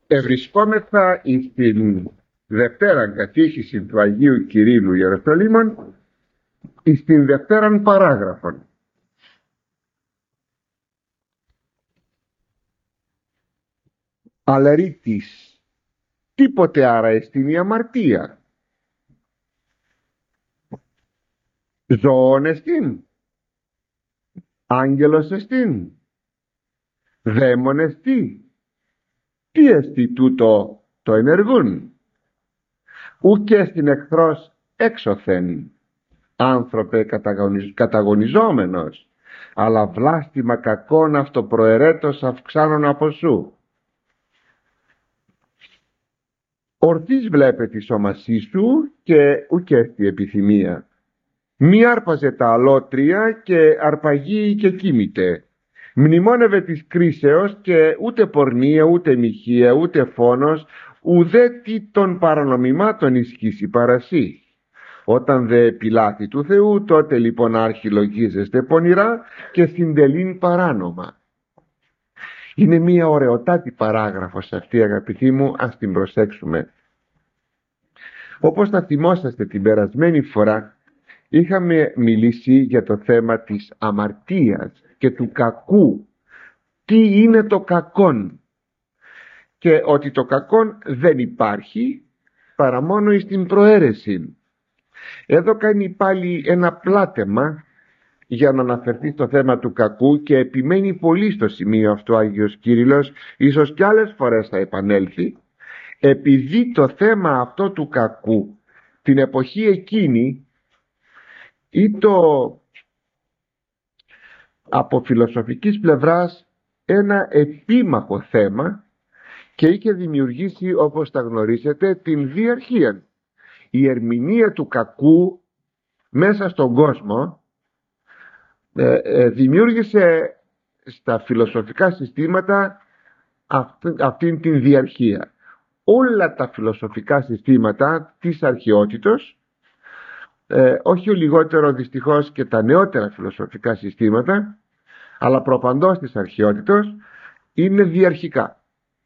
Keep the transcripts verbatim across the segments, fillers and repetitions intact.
Ευρισκόμεθα στην Δευτέραν Κατήχηση του Αγίου Κυρίλλου Ιεροσολύμων, στην Δευτέραν παράγραφον. Αλερίτης, τίποτε άρα εστιν η αμαρτία. Ζώον εστιν, άγγελος εστιν, δαίμον εστί. Τι εστί τούτο το ενεργούν? Ουκ εστιν εχθρός έξωθεν, άνθρωπε καταγωνιζόμενος, αλλά βλάστημα κακόν αυτοπροαιρέτως αυξάνων από σου. Ορθής βλέπε τη σώμασή σου και ουκ έστι επιθυμία. Μη άρπαζε τα αλότρια και αρπαγεί και κοίμηται. Μνημόνευε της κρίσεως και ούτε πορνεία, ούτε μοιχεία, ούτε φόνος, ουδέ τι των παρανομημάτων ισχύσει παρασύ. Όταν δε πιλάτη του Θεού, τότε λοιπόν αρχιλογίζεστε πονηρά και συντελήν παράνομα. Είναι μια ωραιοτάτη παράγραφος αυτή, αγαπητοί μου, ας την προσέξουμε. Όπως θα θυμόσαστε, την περασμένη φορά είχαμε μιλήσει για το θέμα της αμαρτίας και του κακού. Τι είναι το κακόν? Και ότι το κακόν δεν υπάρχει παρά μόνο στην προαίρεση. Εδώ κάνει πάλι ένα πλάτεμα για να αναφερθεί στο θέμα του κακού και επιμένει πολύ στο σημείο αυτό ο Άγιος Κύριλλος, ίσως κι άλλες φορές θα επανέλθει, επειδή το θέμα αυτό του κακού την εποχή εκείνη ή το από φιλοσοφικής πλευράς ένα επίμαχο θέμα και είχε δημιουργήσει, όπως τα γνωρίζετε, την διαρχία. Η ερμηνεία του κακού μέσα στον κόσμο ε, ε, δημιούργησε στα φιλοσοφικά συστήματα αυτή, αυτήν την διαρχία. Όλα τα φιλοσοφικά συστήματα της αρχαιότητος, ε, όχι ο λιγότερο δυστυχώς και τα νεότερα φιλοσοφικά συστήματα, αλλά προπαντός της αρχαιότητος, είναι διαρχικά.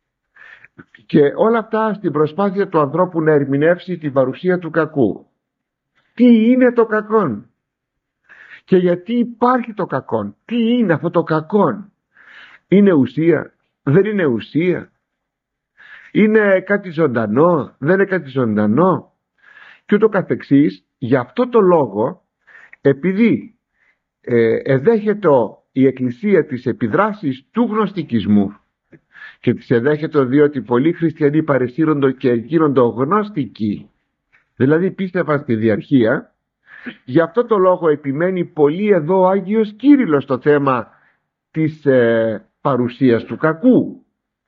Και όλα αυτά στην προσπάθεια του ανθρώπου να ερμηνεύσει την παρουσία του κακού. Τι είναι το κακόν? Και γιατί υπάρχει το κακόν? Τι είναι αυτό το κακόν? Είναι ουσία? Δεν είναι ουσία? Είναι κάτι ζωντανό? Δεν είναι κάτι ζωντανό? Και ούτω καθεξής. Γι' αυτό το λόγο, επειδή ε, εδέχεται η Εκκλησία τις επιδράσεις του γνωστικισμού και τις εδέχεται διότι πολλοί χριστιανοί παρεσύροντο και γίνοντο γνωστικοί, δηλαδή πίστευαν στη διαρχία, γι' αυτό το λόγο επιμένει πολύ εδώ ο Άγιος Κύριλλος στο θέμα της ε, παρουσίας του κακού.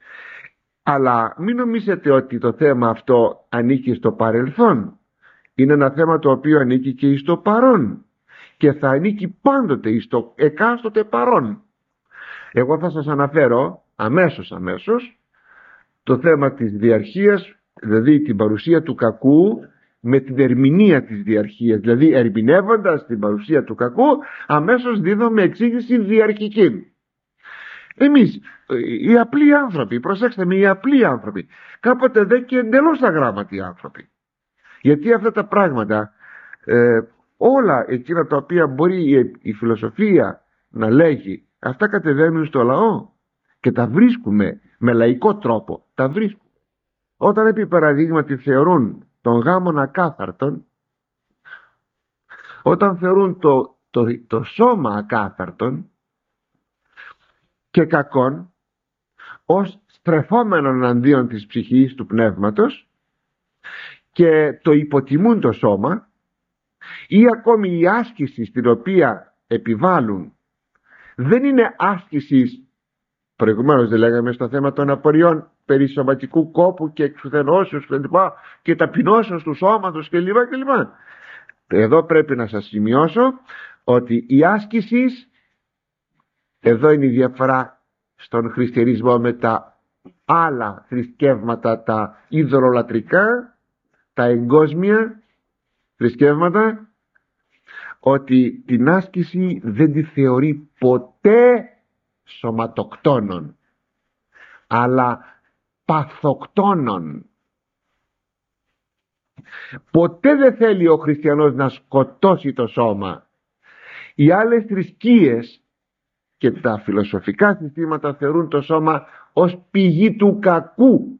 Αλλά μην νομίζετε ότι το θέμα αυτό ανήκει στο παρελθόν. Είναι ένα θέμα το οποίο ανήκει και στο παρόν και θα ανήκει πάντοτε στο εκάστοτε παρόν. Εγώ θα σας αναφέρω αμέσως αμέσως το θέμα της διαρχίας, δηλαδή την παρουσία του κακού με την ερμηνεία της διαρχίας, δηλαδή ερμηνεύοντας την παρουσία του κακού αμέσως δίδουμε εξήγηση διαρχική. Εμείς οι απλοί άνθρωποι, προσέξτε με, οι απλοί άνθρωποι, κάποτε δε και εντελώς αγράμματοι άνθρωποι, γιατί αυτά τα πράγματα ε, όλα εκείνα τα οποία μπορεί η, η φιλοσοφία να λέγει, αυτά κατεβαίνουν στο λαό και τα βρίσκουμε με λαϊκό τρόπο, τα βρίσκουμε. Όταν επί παραδείγματι θεωρούν τον γάμον ακάθαρτον, όταν θεωρούν το, το, το σώμα ακάθαρτον και κακόν ως στρεφόμενον αντίον της ψυχής του πνεύματος και το υποτιμούν το σώμα, ή ακόμη η άσκηση στην οποία επιβάλλουν δεν είναι άσκηση, προηγουμένως δεν λέγαμε στο θέμα των απορριών περί σωματικού κόπου και εξουθενώσεως και, και ταπεινώσεως του σώματος κλπ. κλπ. Εδώ πρέπει να σας σημειώσω ότι η άσκηση, εδώ είναι η διαφορά στον χριστιανισμό με τα άλλα θρησκεύματα, τα ειδωλολατρικά, τα εγκόσμια θρησκεύματα, ότι την άσκηση δεν τη θεωρεί ποτέ σωματοκτόνων, αλλά παθοκτόνων. Ποτέ δεν θέλει ο χριστιανός να σκοτώσει το σώμα. Οι άλλες θρησκείες και τα φιλοσοφικά συστήματα θεωρούν το σώμα ως πηγή του κακού.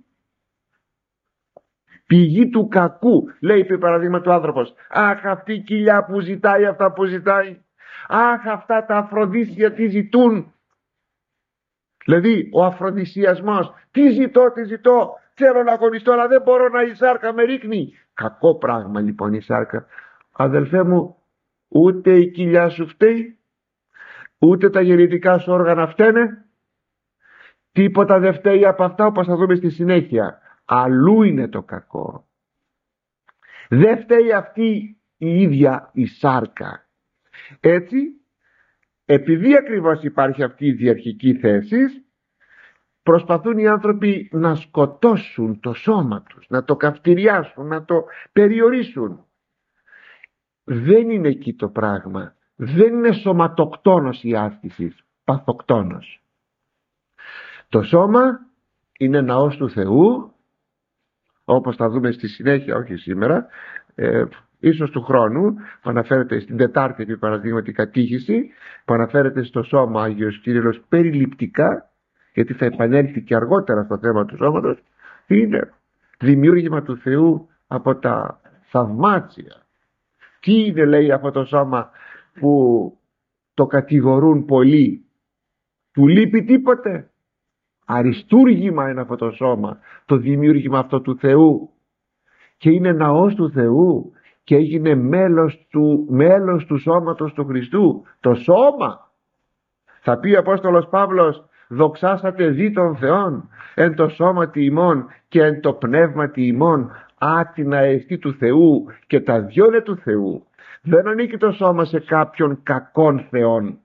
Πηγή του κακού. Λέει επί παραδείγματος ο άνθρωπος, αχ, αυτή η κοιλιά που ζητάει αυτά που ζητάει, αχ, αυτά τα αφροδίσια τι ζητούν. Δηλαδή ο αφροδισιασμός, τι ζητώ, τι ζητώ, θέλω να αγωνιστώ αλλά δεν μπορώ, να η σάρκα με ρίχνει. Κακό πράγμα λοιπόν η σάρκα. Αδελφέ μου, ούτε η κοιλιά σου φταίει, ούτε τα γεννητικά σου όργανα φταίνε, τίποτα δεν φταίει από αυτά, όπως θα δούμε στη συνέχεια. Αλλού είναι το κακό. Δεν φταίει αυτή η ίδια η σάρκα. Έτσι, επειδή ακριβώς υπάρχει αυτή η διαρχική θέση, προσπαθούν οι άνθρωποι να σκοτώσουν το σώμα τους, να το καυτηριάσουν, να το περιορίσουν. Δεν είναι εκεί το πράγμα. Δεν είναι σωματοκτόνος η άσκηση, παθοκτόνος. Το σώμα είναι ναός του Θεού, όπως θα δούμε στη συνέχεια, όχι σήμερα, ε, ίσως του χρόνου, που αναφέρεται στην Τετάρτη επί παραδείγματι κατήχηση, που αναφέρεται στο σώμα Άγιος Κύριλλος περιληπτικά, γιατί θα επανέλθει και αργότερα στο θέμα του σώματος, είναι δημιούργημα του Θεού από τα θαυμάτια. Τι είναι, λέει, αυτό το σώμα που το κατηγορούν πολλοί? Του λείπει τίποτε? Αριστούργημα είναι αυτό το σώμα, το δημιούργημα αυτό του Θεού, και είναι ναός του Θεού και έγινε μέλος του, μέλος του σώματος του Χριστού. Το σώμα, θα πει ο Απόστολος Παύλος, δοξάσατε δι των Θεών εν το σώματι ημών και εν το πνεύματι ημών, άτινα εστί του Θεού, και τα δυο είναι του Θεού. Δεν ανήκει το σώμα σε κάποιον κακόν θεόν.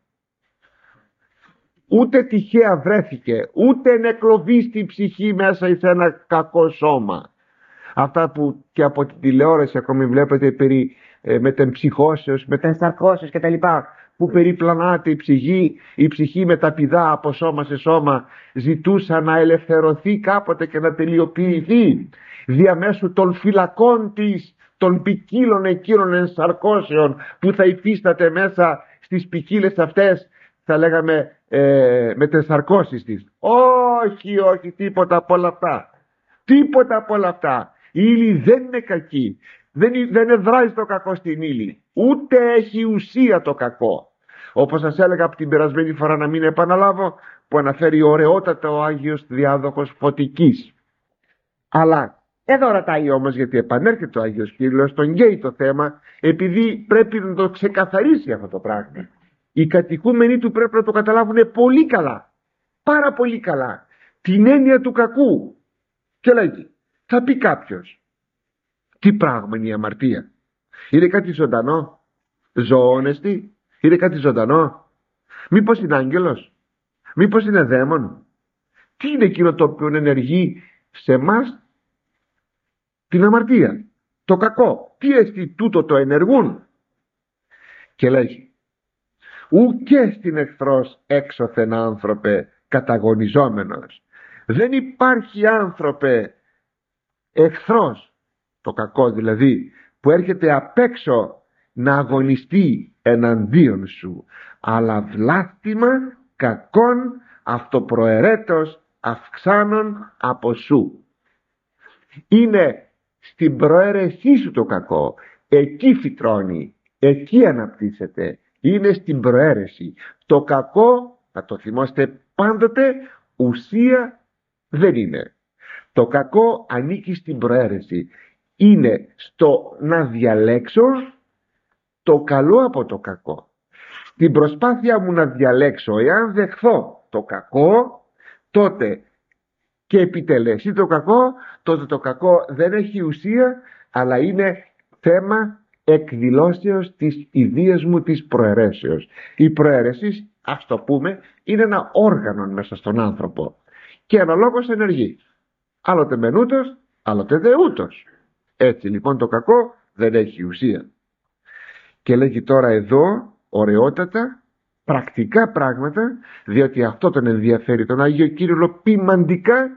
Ούτε τυχαία βρέθηκε, ούτε ενεκλωβεί στην ψυχή μέσα εις ένα κακό σώμα. Αυτά που και από την τηλεόραση ακόμη βλέπετε περί ε, μετεμψυχώσεως, μετενσαρκώσεως κτλ. Που περιπλανάται η ψυχή, η ψυχή μεταπηδά από σώμα σε σώμα, ζητούσα να ελευθερωθεί κάποτε και να τελειοποιηθεί διαμέσου των φυλακών της, των ποικίλων εκείνων ενσαρκώσεων που θα υφίσταται μέσα στις ποικίλες αυτές, θα λέγαμε, ε, μετενσαρκώσεις της. Όχι, όχι, τίποτα από όλα αυτά. Τίποτα από όλα αυτά. Η ύλη δεν είναι κακή. Δεν, δεν εδράζει το κακό στην ύλη. Ούτε έχει ουσία το κακό. Όπως σας έλεγα από την περασμένη φορά, να μην επαναλάβω, που αναφέρει ωραιότατα ο Άγιος Διάδοχος Φωτικής. Αλλά εδώ ρωτάει όμως, γιατί επανέρχεται ο Άγιος Κύριλλος, τον γκέει το θέμα, επειδή πρέπει να το ξεκαθαρίσει αυτό το πράγμα. Οι κατοικούμενοι του πρέπει να το καταλάβουν πολύ καλά, πάρα πολύ καλά, την έννοια του κακού. Και λέγει, θα πει κάποιος, τι πράγμα είναι η αμαρτία? Είναι κάτι ζωντανό? Ζωόνεστη? Είναι κάτι ζωντανό? Μήπως είναι άγγελος? Μήπως είναι δαίμον? Τι είναι εκείνο το οποίο ενεργεί σε μας την αμαρτία, το κακό? Τι εστί τούτο το ενεργούν? Και λέγει, ουκέ στην εχθρός έξωθεν άνθρωπε καταγωνιζόμενος. Δεν υπάρχει άνθρωπε εχθρός, το κακό δηλαδή, που έρχεται απ' έξω να αγωνιστεί εναντίον σου, αλλά βλάστημα κακών αυτοπροαιρέτως αυξάνων από σου. Είναι στην προαίρεσή σου το κακό, εκεί φυτρώνει, εκεί αναπτύσσεται, είναι στην προαίρεση. Το κακό, να το θυμάστε πάντοτε, ουσία δεν είναι. Το κακό ανήκει στην προαίρεση. Είναι στο να διαλέξω το καλό από το κακό. Στην προσπάθεια μου να διαλέξω, εάν δεχθώ το κακό, τότε και επιτελέσει το κακό, τότε το κακό δεν έχει ουσία, αλλά είναι θέμα εκδηλώσεως της ιδείας μου της προαιρέσεως. Η προαίρεση, ας το πούμε, είναι ένα όργανο μέσα στον άνθρωπο και αναλόγως ενεργεί. Άλλοτε μενούτος, άλλοτε δεούτος. Έτσι λοιπόν το κακό δεν έχει ουσία. Και λέγει τώρα εδώ ωραιότατα πρακτικά πράγματα, διότι αυτό τον ενδιαφέρει τον Άγιο Κύριλλο ποιμαντικά,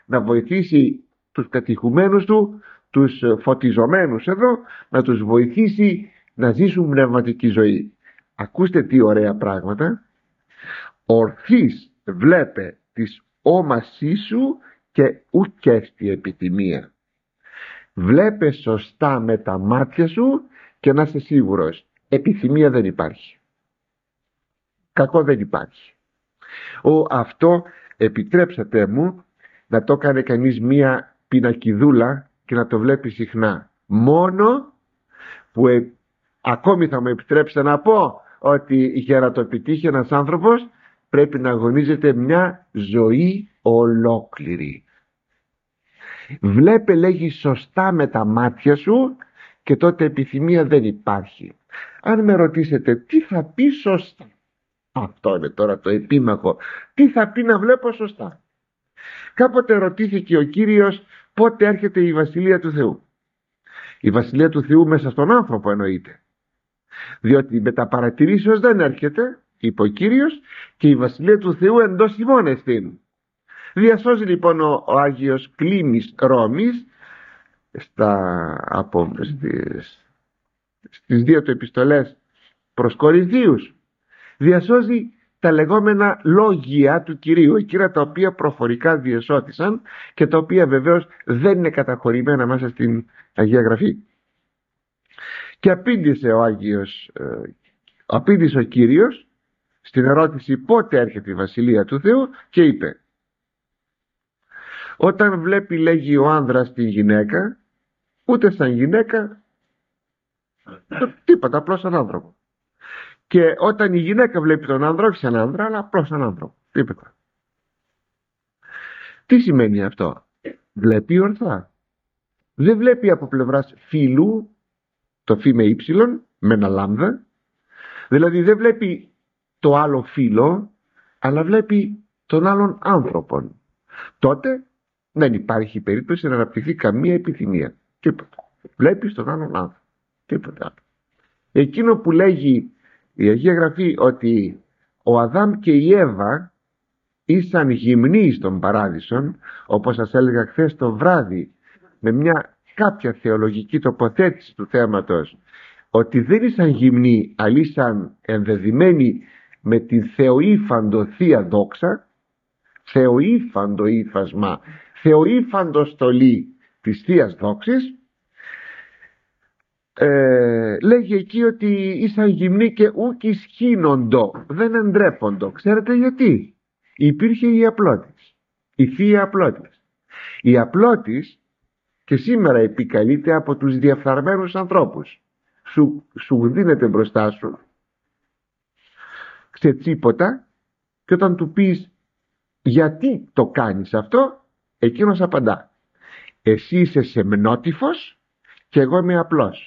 να βοηθήσει τους κατοικουμένους του, τους φωτιζομένους εδώ, να τους βοηθήσει να ζήσουν πνευματική ζωή. Ακούστε τι ωραία πράγματα. Ορθής βλέπε της όμασή σου και ουκ έστι επιθυμία. Βλέπε σωστά με τα μάτια σου και να είσαι σίγουρος, επιθυμία δεν υπάρχει, κακό δεν υπάρχει. Ο, αυτό επιτρέψατε μου να το κάνει κανείς μία πινακιδούλα και να το βλέπει συχνά. Μόνο που ε, ακόμη θα μου επιτρέψετε να πω ότι για να το επιτύχει ένας άνθρωπος πρέπει να αγωνίζεται μια ζωή ολόκληρη. Βλέπε, λέγει, σωστά με τα μάτια σου και τότε επιθυμία δεν υπάρχει. Αν με ρωτήσετε τι θα πει σωστά, αυτό είναι τώρα το επίμαχο, τι θα πει να βλέπω σωστά. Κάποτε ρωτήθηκε ο Κύριος πότε έρχεται η Βασιλεία του Θεού. Η Βασιλεία του Θεού μέσα στον άνθρωπο εννοείται, διότι με τα παρατηρήσεως δεν έρχεται, είπε ο Κύριος, και η Βασιλεία του Θεού εντός ημών εστίν. Διασώζει λοιπόν ο, ο Άγιος Κλήμης Ρώμης στα, από, στις, στις δύο του επιστολές προς Κορινθίους, διασώζει τα λεγόμενα λόγια του Κυρίου, εκείνα τα οποία προφορικά διεσώθησαν και τα οποία βεβαίως δεν είναι καταχωρημένα μέσα στην Αγία Γραφή. Και απήντησε ο Άγιος, ε, απήντησε ο Κύριος στην ερώτηση πότε έρχεται η Βασιλεία του Θεού και είπε: όταν βλέπει, λέγει, ο άνδρας την γυναίκα, ούτε σαν γυναίκα τίποτα, απλώς σαν άνθρωπο. Και όταν η γυναίκα βλέπει τον άνδρα, όχι σαν άνδρα, αλλά απλώς σαν άνθρωπο, τίποτα. Τι σημαίνει αυτό? Βλέπει ορθά. Δεν βλέπει από πλευράς φύλου, το φύ με ύψιλον, με ένα λάμδα, δηλαδή δεν βλέπει το άλλο φύλο, αλλά βλέπει τον άλλον άνθρωπον. Τότε δεν υπάρχει περίπτωση να αναπτυχθεί καμία επιθυμία. Τίποτα. Βλέπεις τον άλλον άνθρωπο. Τίποτα άλλο. Εκείνο που λέγει η Αγία Γραφή ότι ο Αδάμ και η Εύα ήσαν γυμνοί στον παράδεισον, όπως σας έλεγα χθες το βράδυ, με μια κάποια θεολογική τοποθέτηση του θέματος, ότι δεν ήσαν γυμνοί, αλλά ήσαν ενδεδειμένοι με την θεοήφαντο Θεία Δόξα, θεοήφαντο ύφασμα, θεοήφαντο στολή της Θείας Δόξης. Ε, λέγει εκεί ότι ήσαν γυμνοί και ουκ ισχύνοντο, δεν εντρέποντο. Ξέρετε γιατί? Υπήρχε η απλότης, η Θεία Απλότης. Η απλότης και σήμερα επικαλείται από τους διαφθαρμένους ανθρώπους. Σου, σου δίνεται μπροστά σου ξετσίποτα και όταν του πεις γιατί το κάνεις αυτό, εκείνος απαντά: εσύ είσαι σεμνότυφος και εγώ είμαι απλός.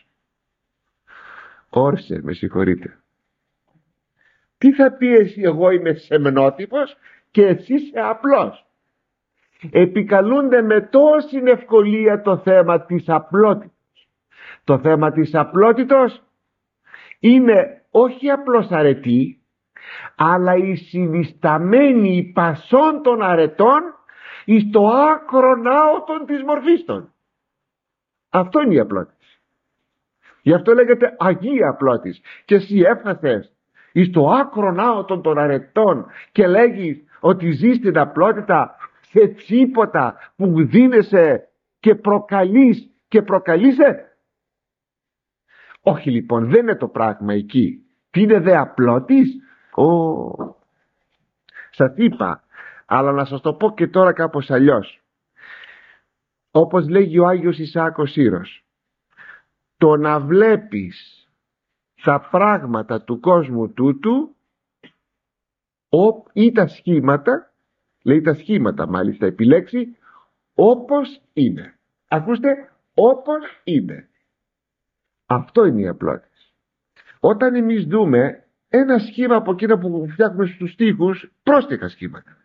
Όρσε, με συγχωρείτε. Τι θα πει εσύ εγώ είμαι σεμνότυφος και εσύ είσαι απλός? Επικαλούνται με τόση ευκολία το θέμα της απλότητας. Το θέμα της απλότητος είναι όχι απλώς αρετή, αλλά η συνισταμένη πασών των αρετών εις το άκρον άωτον της μορφής των. Αυτό είναι η απλότητα. Γι' αυτό λέγεται Αγία Απλότης. Και εσύ έφτασες εις το άκρον άωτον των αρετών και λέγεις ότι ζεις την απλότητα σε τσίποτα που δίνεσαι και προκαλείς και προκαλείσαι. Όχι λοιπόν, δεν είναι το πράγμα εκεί. Τι είναι δε απλότης? Oh. Σας είπα, αλλά να σας το πω και τώρα κάπως αλλιώς. Όπως λέγει ο Άγιος Ισαάκος Σύρος, το να βλέπεις τα πράγματα του κόσμου τούτου ή τα σχήματα, λέει τα σχήματα μάλιστα επιλέξει, όπως είναι. Ακούστε, όπως είναι. Αυτό είναι η απλότητα. Όταν εμείς δούμε ένα σχήμα από εκείνα που φτιάχνουμε στους στίχους, πρόστιχα σχήματα,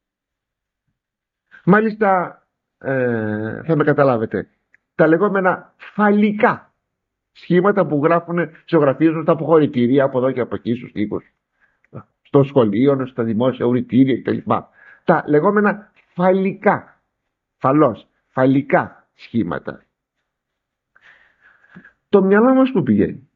μάλιστα ε, θα με καταλάβετε, τα λεγόμενα φαλικά σχήματα που γράφουν, ζωγραφίζουν στα αποχωρητήρια από εδώ και από εκεί στους τοίχους, στο σχολείο, στα δημόσια ουρητήρια κτλ. Τα λεγόμενα φαλικά. φαλώς, φαλικά σχήματα. Το μυαλό μας που πηγαίνει?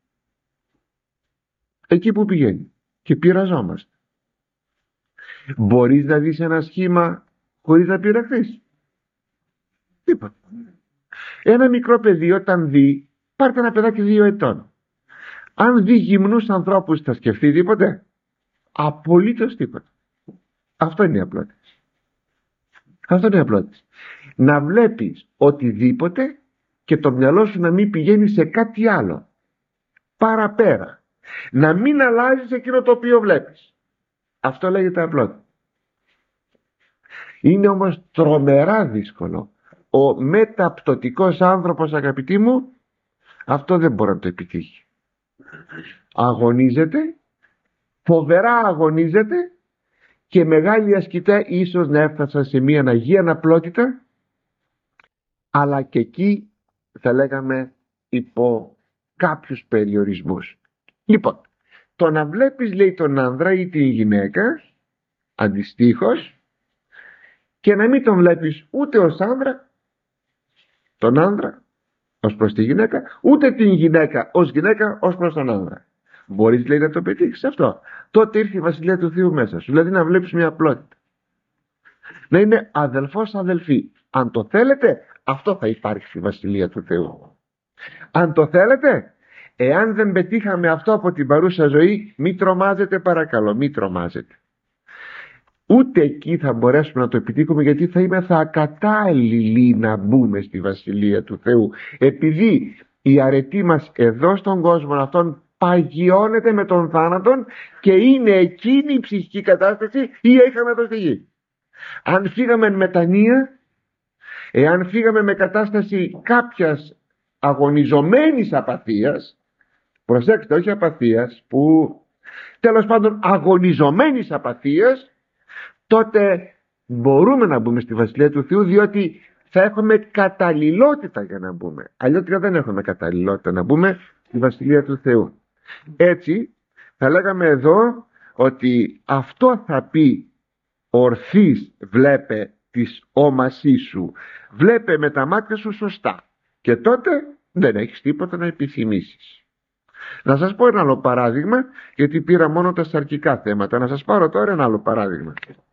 Εκεί που πηγαίνει και πειραζόμαστε. Μπορείς να δεις ένα σχήμα χωρίς να πειραχθείς? Τίποτα. Ένα μικρό παιδί όταν δει, πάρτε ένα παιδάκι δύο ετών, αν δει γυμνούς ανθρώπους θα σκεφτεί τίποτε? Απολύτως τίποτα. Αυτό είναι η απλότητα. Αυτό είναι η απλότητα. Να βλέπεις οτιδήποτε και το μυαλό σου να μην πηγαίνει σε κάτι άλλο παραπέρα, να μην αλλάζεις εκείνο το οποίο βλέπεις. Αυτό λέγεται απλότητα. Είναι όμως τρομερά δύσκολο. Ο μεταπτωτικός άνθρωπος, αγαπητοί μου, αυτό δεν μπορεί να το επιτύχει. Αγωνίζεται, φοβερά αγωνίζεται, και μεγάλη ασκητά ίσως να έφτασα σε μια Αγία απλότητα, αλλά και εκεί θα λέγαμε υπό κάποιους περιορισμούς. Λοιπόν, το να βλέπεις, λέει, τον άνδρα ή τη γυναίκα αντιστοίχως, και να μην τον βλέπεις ούτε ως άνδρα, τον άνδρα ως προς τη γυναίκα, ούτε την γυναίκα ως γυναίκα ως προς τον άνδρα. Μπορείς, λέει, να το πετύχεις αυτό? Τότε ήρθε η Βασιλεία του Θεού μέσα σου. Δηλαδή να βλέπεις μια απλότητα, να είναι αδελφός αδελφή. Αν το θέλετε, αυτό θα υπάρχει στη Βασιλεία του Θεού. Αν το θέλετε, εάν δεν πετύχαμε αυτό από την παρούσα ζωή, μη τρομάζετε, παρακαλώ, μη τρομάζετε. Ούτε εκεί θα μπορέσουμε να το επιτύχουμε, γιατί θα είμαστε ακατάλληλοι να μπούμε στη Βασιλεία του Θεού, επειδή η αρετή μας εδώ στον κόσμο αυτόν παγιώνεται με τον θάνατον και είναι εκείνη η ψυχική κατάσταση ή είχαμε εδώ στη γη. Αν φύγαμε μετανία, εάν φύγαμε με κατάσταση κάποιας αγωνιζομένης απαθίας, προσέξτε, όχι απαθίας, που τέλος πάντων αγωνιζομένης απαθίας, τότε μπορούμε να μπούμε στη Βασιλεία του Θεού, διότι θα έχουμε καταλληλότητα για να μπούμε. Αλλιώτικα δεν έχουμε καταλληλότητα να μπούμε στη Βασιλεία του Θεού. Έτσι θα λέγαμε εδώ ότι αυτό θα πει ορθής βλέπε της όμασής σου, βλέπε με τα μάτια σου σωστά, και τότε δεν έχεις τίποτα να επιθυμήσεις. Να σας πω ένα άλλο παράδειγμα, γιατί πήρα μόνο τα σαρκικά θέματα. Να σας πάρω τώρα ένα άλλο παράδειγμα.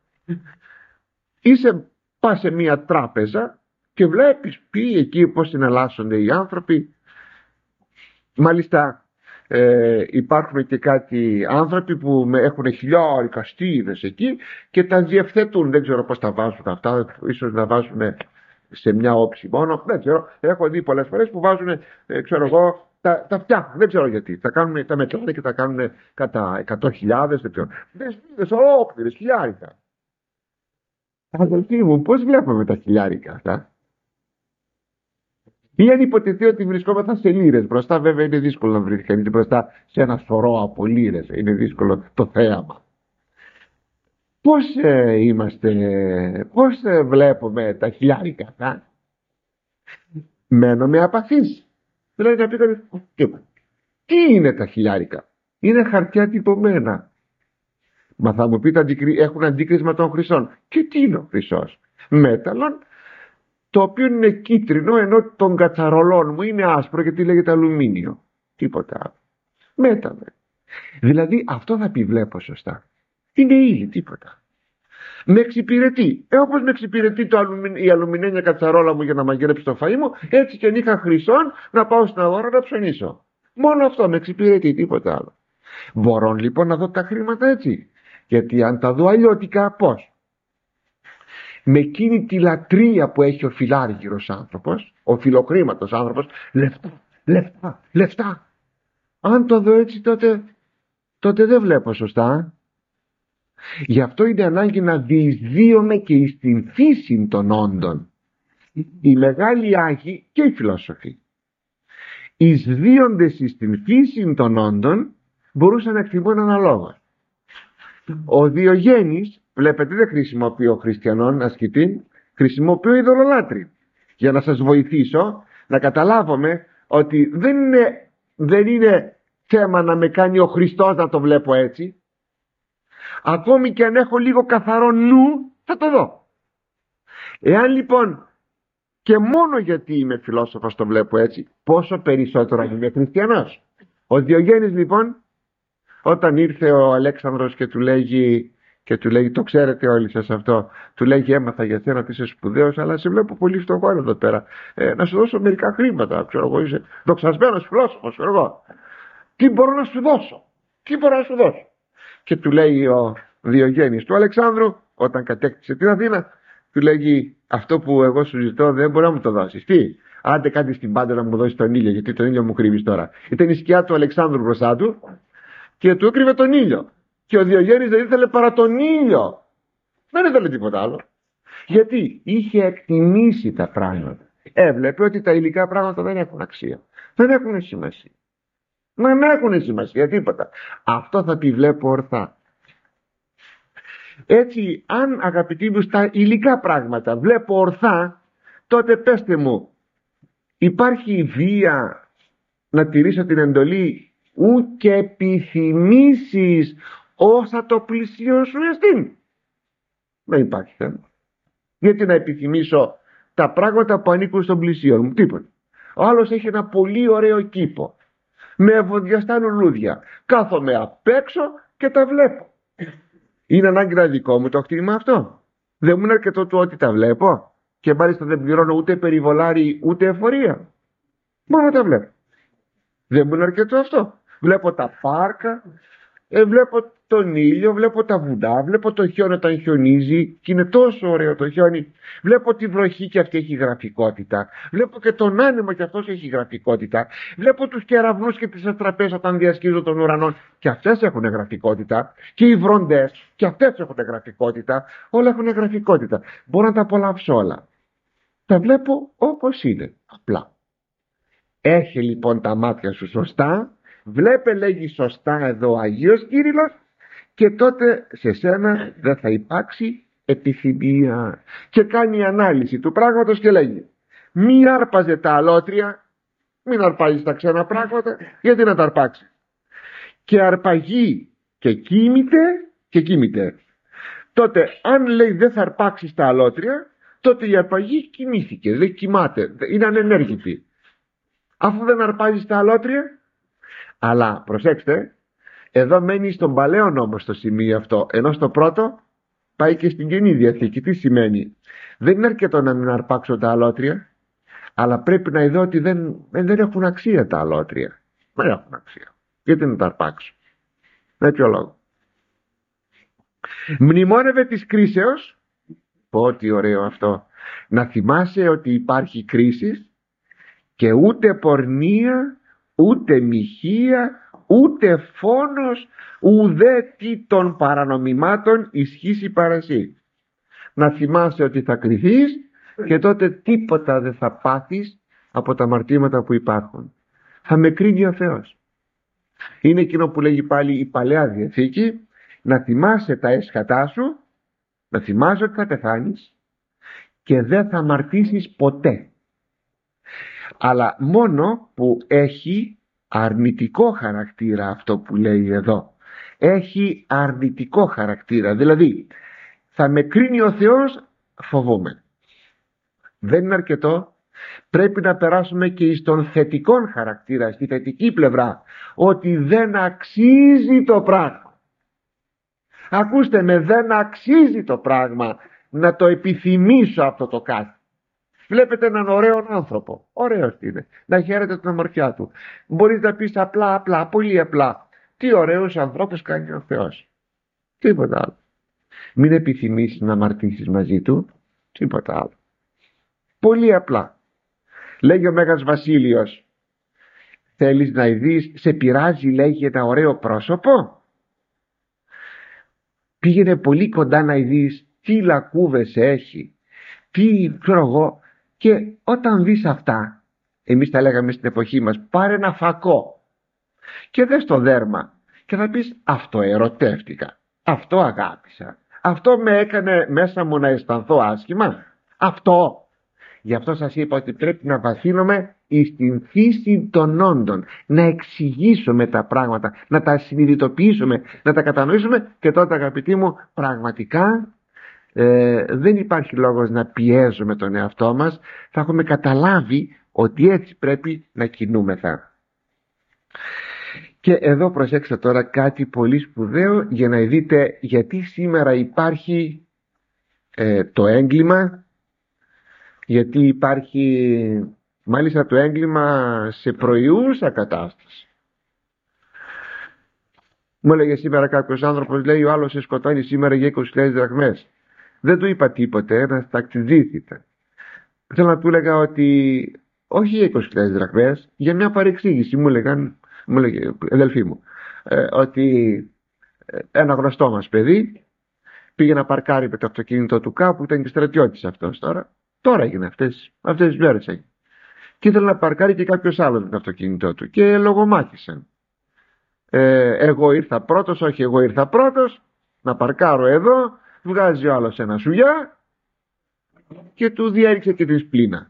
Είσαι, πας σε μια τράπεζα και βλέπεις πει εκεί πως συναλλάσσονται οι άνθρωποι. Μάλιστα ε, υπάρχουν και κάτι άνθρωποι που έχουν χιλιάρικα στίδες εκεί και τα διευθετούν. Δεν ξέρω πως τα βάζουν αυτά, ίσως να βάζουν σε μια όψη μόνο, δεν ξέρω. Έχω δει πολλές φορές που βάζουν, ε, ξέρω εγώ, τα, τα φτιάχνουν, δεν ξέρω γιατί. Τα, κάνουν, τα μετράνε και τα κάνουν κατά εκατό χιλιάδες, δεν ξέρω. Δεν στίδες ολόκληρες, χιλιάρικα. Αδελφοί μου, πώς βλέπουμε τα χιλιάρικα αυτά? Ή αν υποτεθεί ότι βρισκόμαστε σε λίρες μπροστά, βέβαια είναι δύσκολο να βρει κανείς μπροστά σε ένα σωρό από λίρες, είναι δύσκολο το θέαμα. Πώς ε, είμαστε, πώς ε, βλέπουμε τα χιλιάρικα αυτά? Μένουμε απαθείς. Δηλαδή να πει κανείς, τι είναι τα χιλιάρικα? Είναι χαρτιά τυπωμένα. Μα θα μου πείτε, έχουν αντίκρισμα των χρυσών. Και τι είναι ο χρυσός? Μέταλλον, το οποίο είναι κίτρινο, ενώ των κατσαρολών μου είναι άσπρο, γιατί λέγεται αλουμίνιο. Τίποτα άλλο. Μέταλλο. Δηλαδή αυτό θα πει βλέπω σωστά. Είναι ύλη, τίποτα. Με εξυπηρετεί. Ε, όπως με εξυπηρετεί το αλουμι... η αλουμινένια κατσαρόλα μου για να μαγειρέψει το φαΐ μου, έτσι και αν είχα χρυσόν να πάω στην αγορά να ψωνίσω. Μόνο αυτό με εξυπηρετεί, τίποτα άλλο. Μπορώ λοιπόν να δω τα χρήματα έτσι? Γιατί αν τα δω αλλιώτικα, πώς? Με εκείνη τη λατρεία που έχει ο φιλάργυρος άνθρωπος, ο φιλοκρήματος άνθρωπος, λεφτά, λεφτά, λεφτά. Αν το δω έτσι, τότε, τότε δεν βλέπω σωστά. Γι' αυτό είναι ανάγκη να διεισδύομαι και στην φύση των όντων. Οι μεγάλοι Άγιοι και οι φιλόσοφοι, εισδύοντες στην φύση των όντων, μπορούσαν να εκτιμούν αναλόγως. Ο Διογέννης, βλέπετε, δεν χρησιμοποιώ χριστιανών ασκητή, χρησιμοποιώ ειδωλολάτρη, για να σας βοηθήσω να καταλάβουμε ότι δεν είναι, δεν είναι θέμα να με κάνει ο Χριστός να το βλέπω έτσι. Ακόμη και αν έχω λίγο καθαρό νου, θα το δω. Εάν λοιπόν Και μόνο γιατί είμαι φιλόσοφος το βλέπω έτσι. Πόσο περισσότερο αν είμαι χριστιανός. Ο Διογέννης λοιπόν, όταν ήρθε ο Αλέξανδρος και του λέγει, και του λέγει, το ξέρετε όλοι σας αυτό, του λέγει, έμαθα για σένα ότι είσαι σπουδαίος, αλλά σε βλέπω πολύ φτωχό εδώ πέρα. Ε, να σου δώσω μερικά χρήματα, ξέρω εγώ, είσαι δοξασμένος φιλόσοφος, ξέρω εγώ. Τι μπορώ να σου δώσω, τι μπορώ να σου δώσω. Και του λέει ο Διογέννης του Αλεξάνδρου, όταν κατέκτησε την Αθήνα, του λέγει, αυτό που εγώ σου ζητώ δεν μπορεί να μου το δώσεις. Τι, άντε κάτι στην πάντα να μου δώσει τον ήλιο, γιατί τον ήλιο μου κρύβεις τώρα. Ήταν η σκιά του Αλεξάνδρου μπροστά του και του έκρυβε τον ήλιο. Και ο Διογέννης δεν ήθελε παρά τον ήλιο. Δεν ήθελε τίποτα άλλο. Γιατί είχε εκτιμήσει τα πράγματα. Έβλεπε ότι τα υλικά πράγματα δεν έχουν αξία. Δεν έχουν σημασία. Δεν έχουν σημασία τίποτα. Αυτό θα τη βλέπω ορθά. Έτσι, αν αγαπητοί μου στα υλικά πράγματα βλέπω ορθά, τότε πέστε μου, υπάρχει βία να τηρήσω την εντολή ου και επιθυμήσεις όσα το πλησίον σου εστίν? Δεν υπάρχει θέμα. Γιατί να επιθυμήσω τα πράγματα που ανήκουν στον πλησίον μου? Τίποτα. Ο άλλος έχει ένα πολύ ωραίο κήπο με ευωδιαστά λουλούδια. Κάθομαι απ' έξω και τα βλέπω. Είναι ανάγκη να δικό μου το κτήμα αυτό? Δεν μου είναι αρκετό του ότι τα βλέπω και μάλιστα δεν πληρώνω ούτε περιβολάρι ούτε εφορία? Μόνο τα βλέπω. Δεν μου είναι αρκετό αυτό? Βλέπω τα πάρκα, ε, βλέπω τον ήλιο, βλέπω τα βουνά, βλέπω το χιόνι όταν χιονίζει και είναι τόσο ωραίο το χιόνι. Βλέπω τη βροχή και αυτή έχει γραφικότητα. Βλέπω και τον άνεμο και αυτός έχει γραφικότητα. Βλέπω τους κεραυνούς και τις αστραπές όταν διασχίζουν των ουρανών και αυτές έχουν γραφικότητα. Και οι βροντές και αυτές έχουν γραφικότητα. Όλα έχουν γραφικότητα. Μπορώ να τα απολαύσω όλα. Τα βλέπω όπως είναι, απλά. Έχει λοιπόν τα μάτια σου σωστά. Βλέπε, λέγει σωστά εδώ ο Αγίος Κύριλλος, και τότε σε σένα δεν θα υπάρξει επιθυμία. Και κάνει ανάλυση του πράγματος και λέγει, μη άρπαζε τα αλότρια, μην αρπάζεις τα ξένα πράγματα, γιατί να τα αρπάξει? Και αρπαγεί και κοίμηται και κοίμηται. Τότε αν λέει δεν θα αρπάξεις τα αλότρια, τότε η αρπαγή κοιμήθηκε, δεν κοιμάται, είναι ανενέργητη. Αφού δεν αρπάζεις τα αλότρια, αλλά προσέξτε, εδώ μένει στον παλαιό νόμο στο σημείο αυτό, ενώ στο πρώτο πάει και στην Καινή Διαθήκη. Τι σημαίνει? Δεν είναι αρκετό να μην αρπάξω τα αλότρια, αλλά πρέπει να ειδώ ότι δεν, δεν έχουν αξία τα αλότρια. Δεν έχουν αξία. Γιατί να τα αρπάξω? Με ποιο λόγο? Μνημόνευε της κρίσεως. Πω τι ωραίο αυτό. Να θυμάσαι ότι υπάρχει κρίση και ούτε πορνεία, ούτε μοιχεία, ούτε φόνος, ουδέ τι των παρανομημάτων ισχύσει παρασύ. Να θυμάσαι ότι θα κριθείς και τότε τίποτα δεν θα πάθεις από τα αμαρτήματα που υπάρχουν. Θα με κρίνει ο Θεός. Είναι εκείνο που λέγει πάλι η Παλαιά Διαθήκη, να θυμάσαι τα έσχατά σου, να θυμάσαι ότι θα πεθάνεις και δεν θα αμαρτήσεις ποτέ. Αλλά μόνο που έχει αρνητικό χαρακτήρα αυτό που λέει εδώ. Έχει αρνητικό χαρακτήρα. Δηλαδή θα με κρίνει ο Θεός, φοβούμαι. Δεν είναι αρκετό. Πρέπει να περάσουμε και στον θετικό χαρακτήρα, στη θετική πλευρά. Ότι δεν αξίζει το πράγμα. Ακούστε με, δεν αξίζει το πράγμα να το επιθυμήσω αυτό το κάτι. Βλέπετε έναν ωραίο άνθρωπο, ωραίος είναι, να χαίρεται την ομορφιά του. Μπορείς να πεις απλά, απλά, πολύ απλά, τι ωραίους ανθρώπους κάνει ο Θεός. Τίποτα άλλο. Μην επιθυμήσεις να αμαρτήσεις μαζί του, τίποτα άλλο. Πολύ απλά. Λέγει ο Μέγας Βασίλειος, θέλεις να ειδείς, σε πειράζει, λέγει, ένα ωραίο πρόσωπο? Πήγαινε πολύ κοντά να ειδείς τι λακκούβες έχει, τι ξέρω εγώ. Και όταν δεις αυτά, εμείς τα λέγαμε στην εποχή μας, πάρε ένα φακό και δες το δέρμα και θα πεις, αυτό ερωτεύτηκα, αυτό αγάπησα, αυτό με έκανε μέσα μου να αισθανθώ άσχημα, αυτό. Γι' αυτό σας είπα ότι πρέπει να βαθύνουμε στην φύση των όντων, να εξηγήσουμε τα πράγματα, να τα συνειδητοποιήσουμε, να τα κατανοήσουμε, και τότε αγαπητοί μου πραγματικά ε, δεν υπάρχει λόγος να πιέζουμε τον εαυτό μας. Θα έχουμε καταλάβει ότι έτσι πρέπει να κινούμεθα. Και εδώ προσέξτε τώρα κάτι πολύ σπουδαίο, για να δείτε γιατί σήμερα υπάρχει ε, το έγκλημα, γιατί υπάρχει μάλιστα το έγκλημα σε προϊούσα κατάσταση. Μου έλεγε σήμερα κάποιος άνθρωπος, λέει, ο άλλος σε σκοτώνει σήμερα για είκοσι χιλιάδες δραχμές. Δεν του είπα τίποτε, ένας ταξιτζής ήταν. Θέλω να του έλεγα ότι όχι για είκοσι χιλιάδες δραχμές, για μια παρεξήγηση. Μου έλεγαν, μου έλεγε αδελφή μου, ε, ότι ένα γνωστό μας παιδί πήγε να παρκάρει με το αυτοκίνητο του κάπου, ήταν και στρατιώτης αυτός τώρα. Τώρα έγινε αυτές, αυτές τις μέρες έγινε. Και ήθελε να παρκάρει και κάποιος άλλος με το αυτοκίνητό του και λογομάχησαν. Ε, εγώ ήρθα πρώτος, όχι εγώ ήρθα πρώτος, να παρκάρω εδώ, βγάζει ο άλλος ένα σουλιά και του διέριξε και την σπλήνα.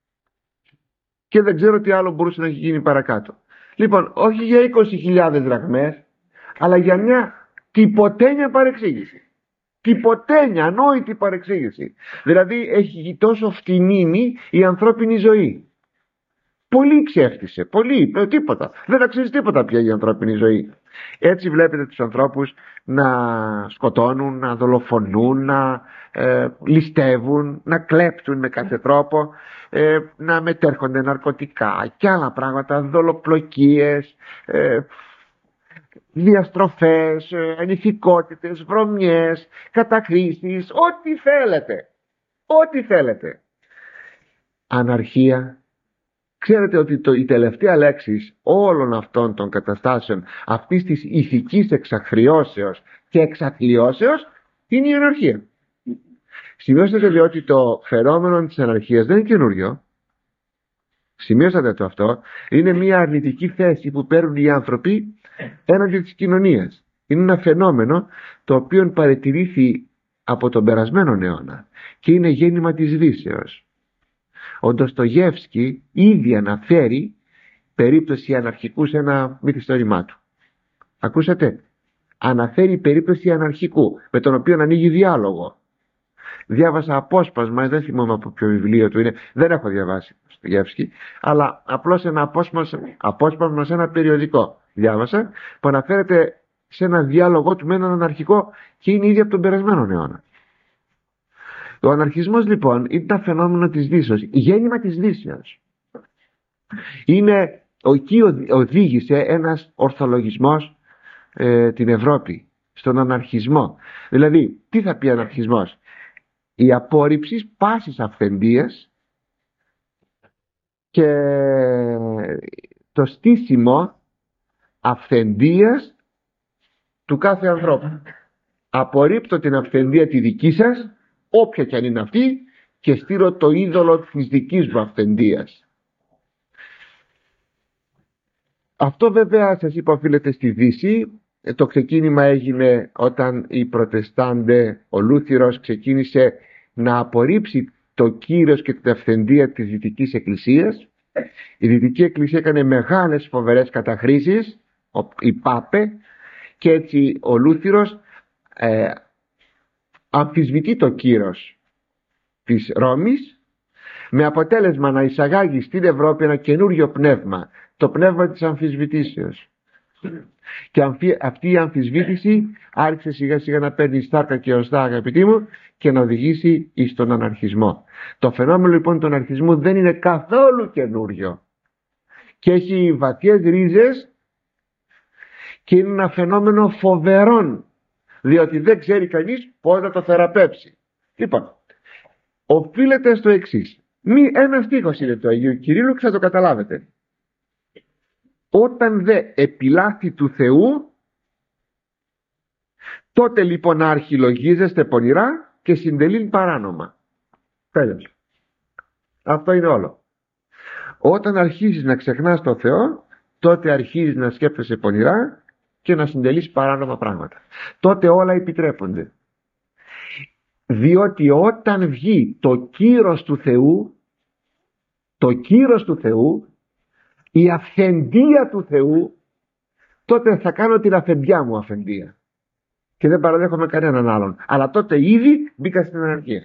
Και δεν ξέρω τι άλλο μπορούσε να έχει γίνει παρακάτω. Λοιπόν, όχι για είκοσι χιλιάδες δραχμές, αλλά για μια τυποτένια παρεξήγηση. Τυποτένια, ανόητη παρεξήγηση. Δηλαδή έχει τόσο φτηνίνει η ανθρώπινη ζωή. Πολύ ξέφτισε, πολύ, τίποτα. Δεν αξίζει τίποτα πια η ανθρώπινη ζωή. Έτσι βλέπετε τους ανθρώπους να σκοτώνουν, να δολοφονούν, να ε, ληστεύουν, να κλέπτουν με κάθε τρόπο, ε, να μετέρχονται ναρκωτικά και άλλα πράγματα, δολοπλοκίες, ε, διαστροφές, ε, ανηθικότητες, βρωμιές, καταχρήσεις, ό,τι θέλετε. Ό,τι θέλετε. Αναρχία. Ξέρετε ότι το, η τελευταία λέξη όλων αυτών των καταστάσεων, αυτής της ηθικής εξαχριώσεως και εξαθλιώσεως, είναι η αναρχία. Σημειώσατε διότι το φαινόμενο της αναρχίας δεν είναι καινούριο. Σημειώσατε το αυτό. Είναι μια αρνητική θέση που παίρνουν οι άνθρωποι έναντι της κοινωνίας. Είναι ένα φαινόμενο το οποίο παρατηρήθη από τον περασμένο αιώνα και είναι γέννημα της Δύσεως. Ο Ντοστογεύσκι ήδη αναφέρει περίπτωση αναρχικού σε ένα μυθιστόρημά του. Ακούσατε? Αναφέρει περίπτωση αναρχικού με τον οποίο ανοίγει διάλογο. Διάβασα απόσπασμα, δεν θυμάμαι από ποιο βιβλίο του είναι, δεν έχω διαβάσει το Ντοστογεύσκι, αλλά απλώς ένα απόσπασμα, απόσπασμα σε ένα περιοδικό διάβασα που αναφέρεται σε ένα διάλογο του με έναν αναρχικό και είναι ήδη από τον περασμένο αιώνα. Ο αναρχισμός λοιπόν είναι ένα φαινόμενο της Δύσεως, γέννημα της Δύσεως. Είναι, εκεί οδήγησε ένας ορθολογισμός ε, την Ευρώπη, στον αναρχισμό. Δηλαδή, τι θα πει αναρχισμός? Η απόρριψη πάσης αυθεντίας και το στήσιμο αυθεντίας του κάθε ανθρώπου. Απορρίπτω την αυθεντία τη δική σας, όποια και αν είναι αυτή, και στείλω το είδωλο της δικής μου αυθεντίας. Αυτό βέβαια σας είπα οφείλεται στη Δύση. Το ξεκίνημα έγινε όταν οι Προτεστάντες, ο Λούθυρος ξεκίνησε να απορρίψει το κύρος και την αυθεντία της Δυτικής Εκκλησίας. Η Δυτική Εκκλησία έκανε μεγάλες φοβερές καταχρήσεις, οι Πάπε, και έτσι ο Λούθυρος ε, αμφισβητεί το κύρος της Ρώμης, με αποτέλεσμα να εισαγάγει στην Ευρώπη ένα καινούριο πνεύμα, το πνεύμα της αμφισβητήσεως. Και αυτή η αμφισβήτηση άρχισε σιγά σιγά να παίρνει στάρκα και οστά, αγαπητοί μου, και να οδηγήσει στον αναρχισμό. Το φαινόμενο λοιπόν του αναρχισμού δεν είναι καθόλου καινούριο και έχει βαθιές ρίζες και είναι ένα φαινόμενο φοβερόν, διότι δεν ξέρει κανείς πώς να το θεραπεύσει. Λοιπόν, οφείλεται στο εξής. Μη, ένα στίχος είναι του Αγίου Κυρίλλου και θα το καταλάβετε. Όταν δε επιλάθη του Θεού, τότε λοιπόν αρχιλογίζεστε πονηρά και συντελείν παράνομα. Τέλος. Αυτό είναι όλο. Όταν αρχίζεις να ξεχνάς τον Θεό, τότε αρχίζεις να σκέφτεσαι πονηρά και να συντελείς παράνομα πράγματα. Τότε όλα επιτρέπονται. Διότι όταν βγει το κύρος του Θεού, το κύρος του Θεού, η αυθεντία του Θεού, τότε θα κάνω την αφεντιά μου αφεντία. και δεν παραδέχομαι κανέναν άλλον. Αλλά τότε ήδη μπήκα στην αναρχία.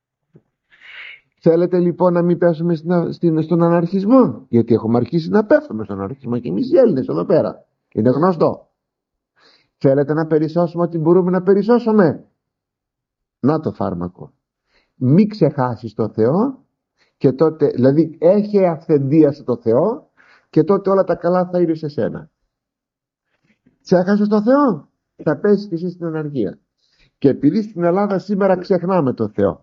Θέλετε λοιπόν να μην πέσουμε στην, στον αναρχισμό? Γιατί έχουμε αρχίσει να πέφτουμε στον αναρχισμό και εμείς οι Έλληνες εδώ πέρα. Είναι γνωστό. Θέλετε να περισσώσουμε ό,τι μπορούμε να περισσώσουμε? Να το φάρμακο. Μην ξεχάσεις το Θεό, και τότε, δηλαδή έχει αυθεντία στο Θεό, και τότε όλα τα καλά θα είναι σε σένα. Ξέχασες το Θεό, θα πέσεις και εσύ στην αναρχία. Και επειδή στην Ελλάδα σήμερα ξεχνάμε το Θεό,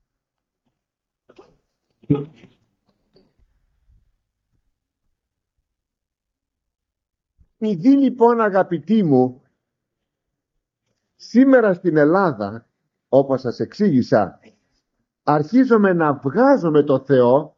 επειδή λοιπόν, αγαπητοί μου, σήμερα στην Ελλάδα, όπως σας εξήγησα, αρχίζουμε να βγάζουμε το Θεό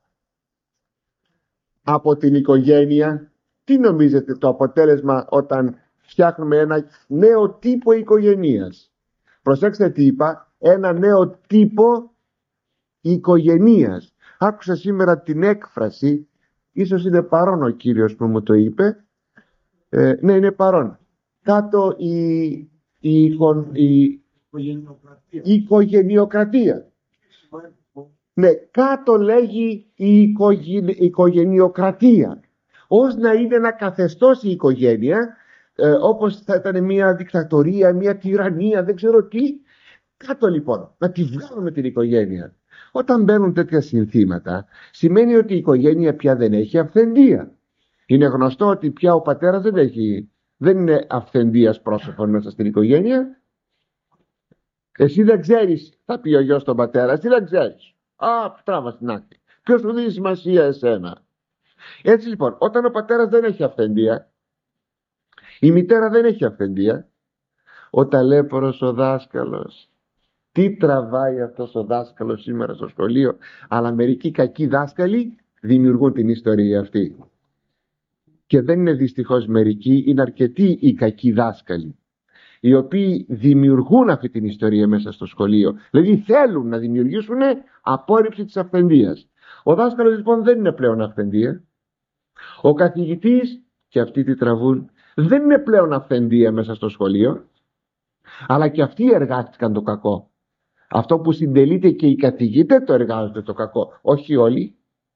από την οικογένεια. Τι νομίζετε το αποτέλεσμα όταν φτιάχνουμε ένα νέο τύπο οικογενείας? Προσέξτε τι είπα, ένα νέο τύπο οικογενείας. Άκουσα σήμερα την έκφραση, ίσως είναι παρόν ο κύριος που μου το είπε, ε, ναι, είναι παρόν. Κάτω η, η, η, η οικογενειοκρατία. Ναι, κάτω λέγει η οικογενει, οικογενειοκρατία, ως να είναι ένα καθεστώς η οικογένεια, ε, όπως θα ήταν μια δικτατορία, μια τυραννία, δεν ξέρω τι. Κάτω λοιπόν, να τη βγάλουμε την οικογένεια. Όταν μπαίνουν τέτοια συνθήματα, σημαίνει ότι η οικογένεια πια δεν έχει αυθεντία. Είναι γνωστό ότι πια ο πατέρας δεν έχει, δεν είναι αυθεντίας πρόσωπον μέσα στην οικογένεια. Εσύ δεν ξέρεις, θα πει ο γιος στον πατέρα, εσύ δεν ξέρεις. Α, τράβα στην άκρη. Ποιος του δίνει σημασία εσένα? Έτσι λοιπόν, όταν ο πατέρας δεν έχει αυθεντία, η μητέρα δεν έχει αυθεντία, ο ταλέπορος ο δάσκαλος, τι τραβάει αυτός ο δάσκαλος σήμερα στο σχολείο? Αλλά μερικοί κακοί δάσκαλοι δημιουργούν την ιστορία αυτή. Και δεν είναι δυστυχώς μερικοί, είναι αρκετοί οι κακοί δάσκαλοι, οι οποίοι δημιουργούν αυτή την ιστορία μέσα στο σχολείο. Δηλαδή θέλουν να δημιουργήσουν απόρριψη της αυθεντίας. Ο δάσκαλος λοιπόν δεν είναι πλέον αυθεντία. Ο καθηγητής, και αυτοί τι τραβούν, δεν είναι πλέον αυθεντία μέσα στο σχολείο. Αλλά και αυτοί εργάστηκαν το κακό. Αυτό που συντελείται και οι καθηγητές το εργάζονται το κακό. Όχι όλοι.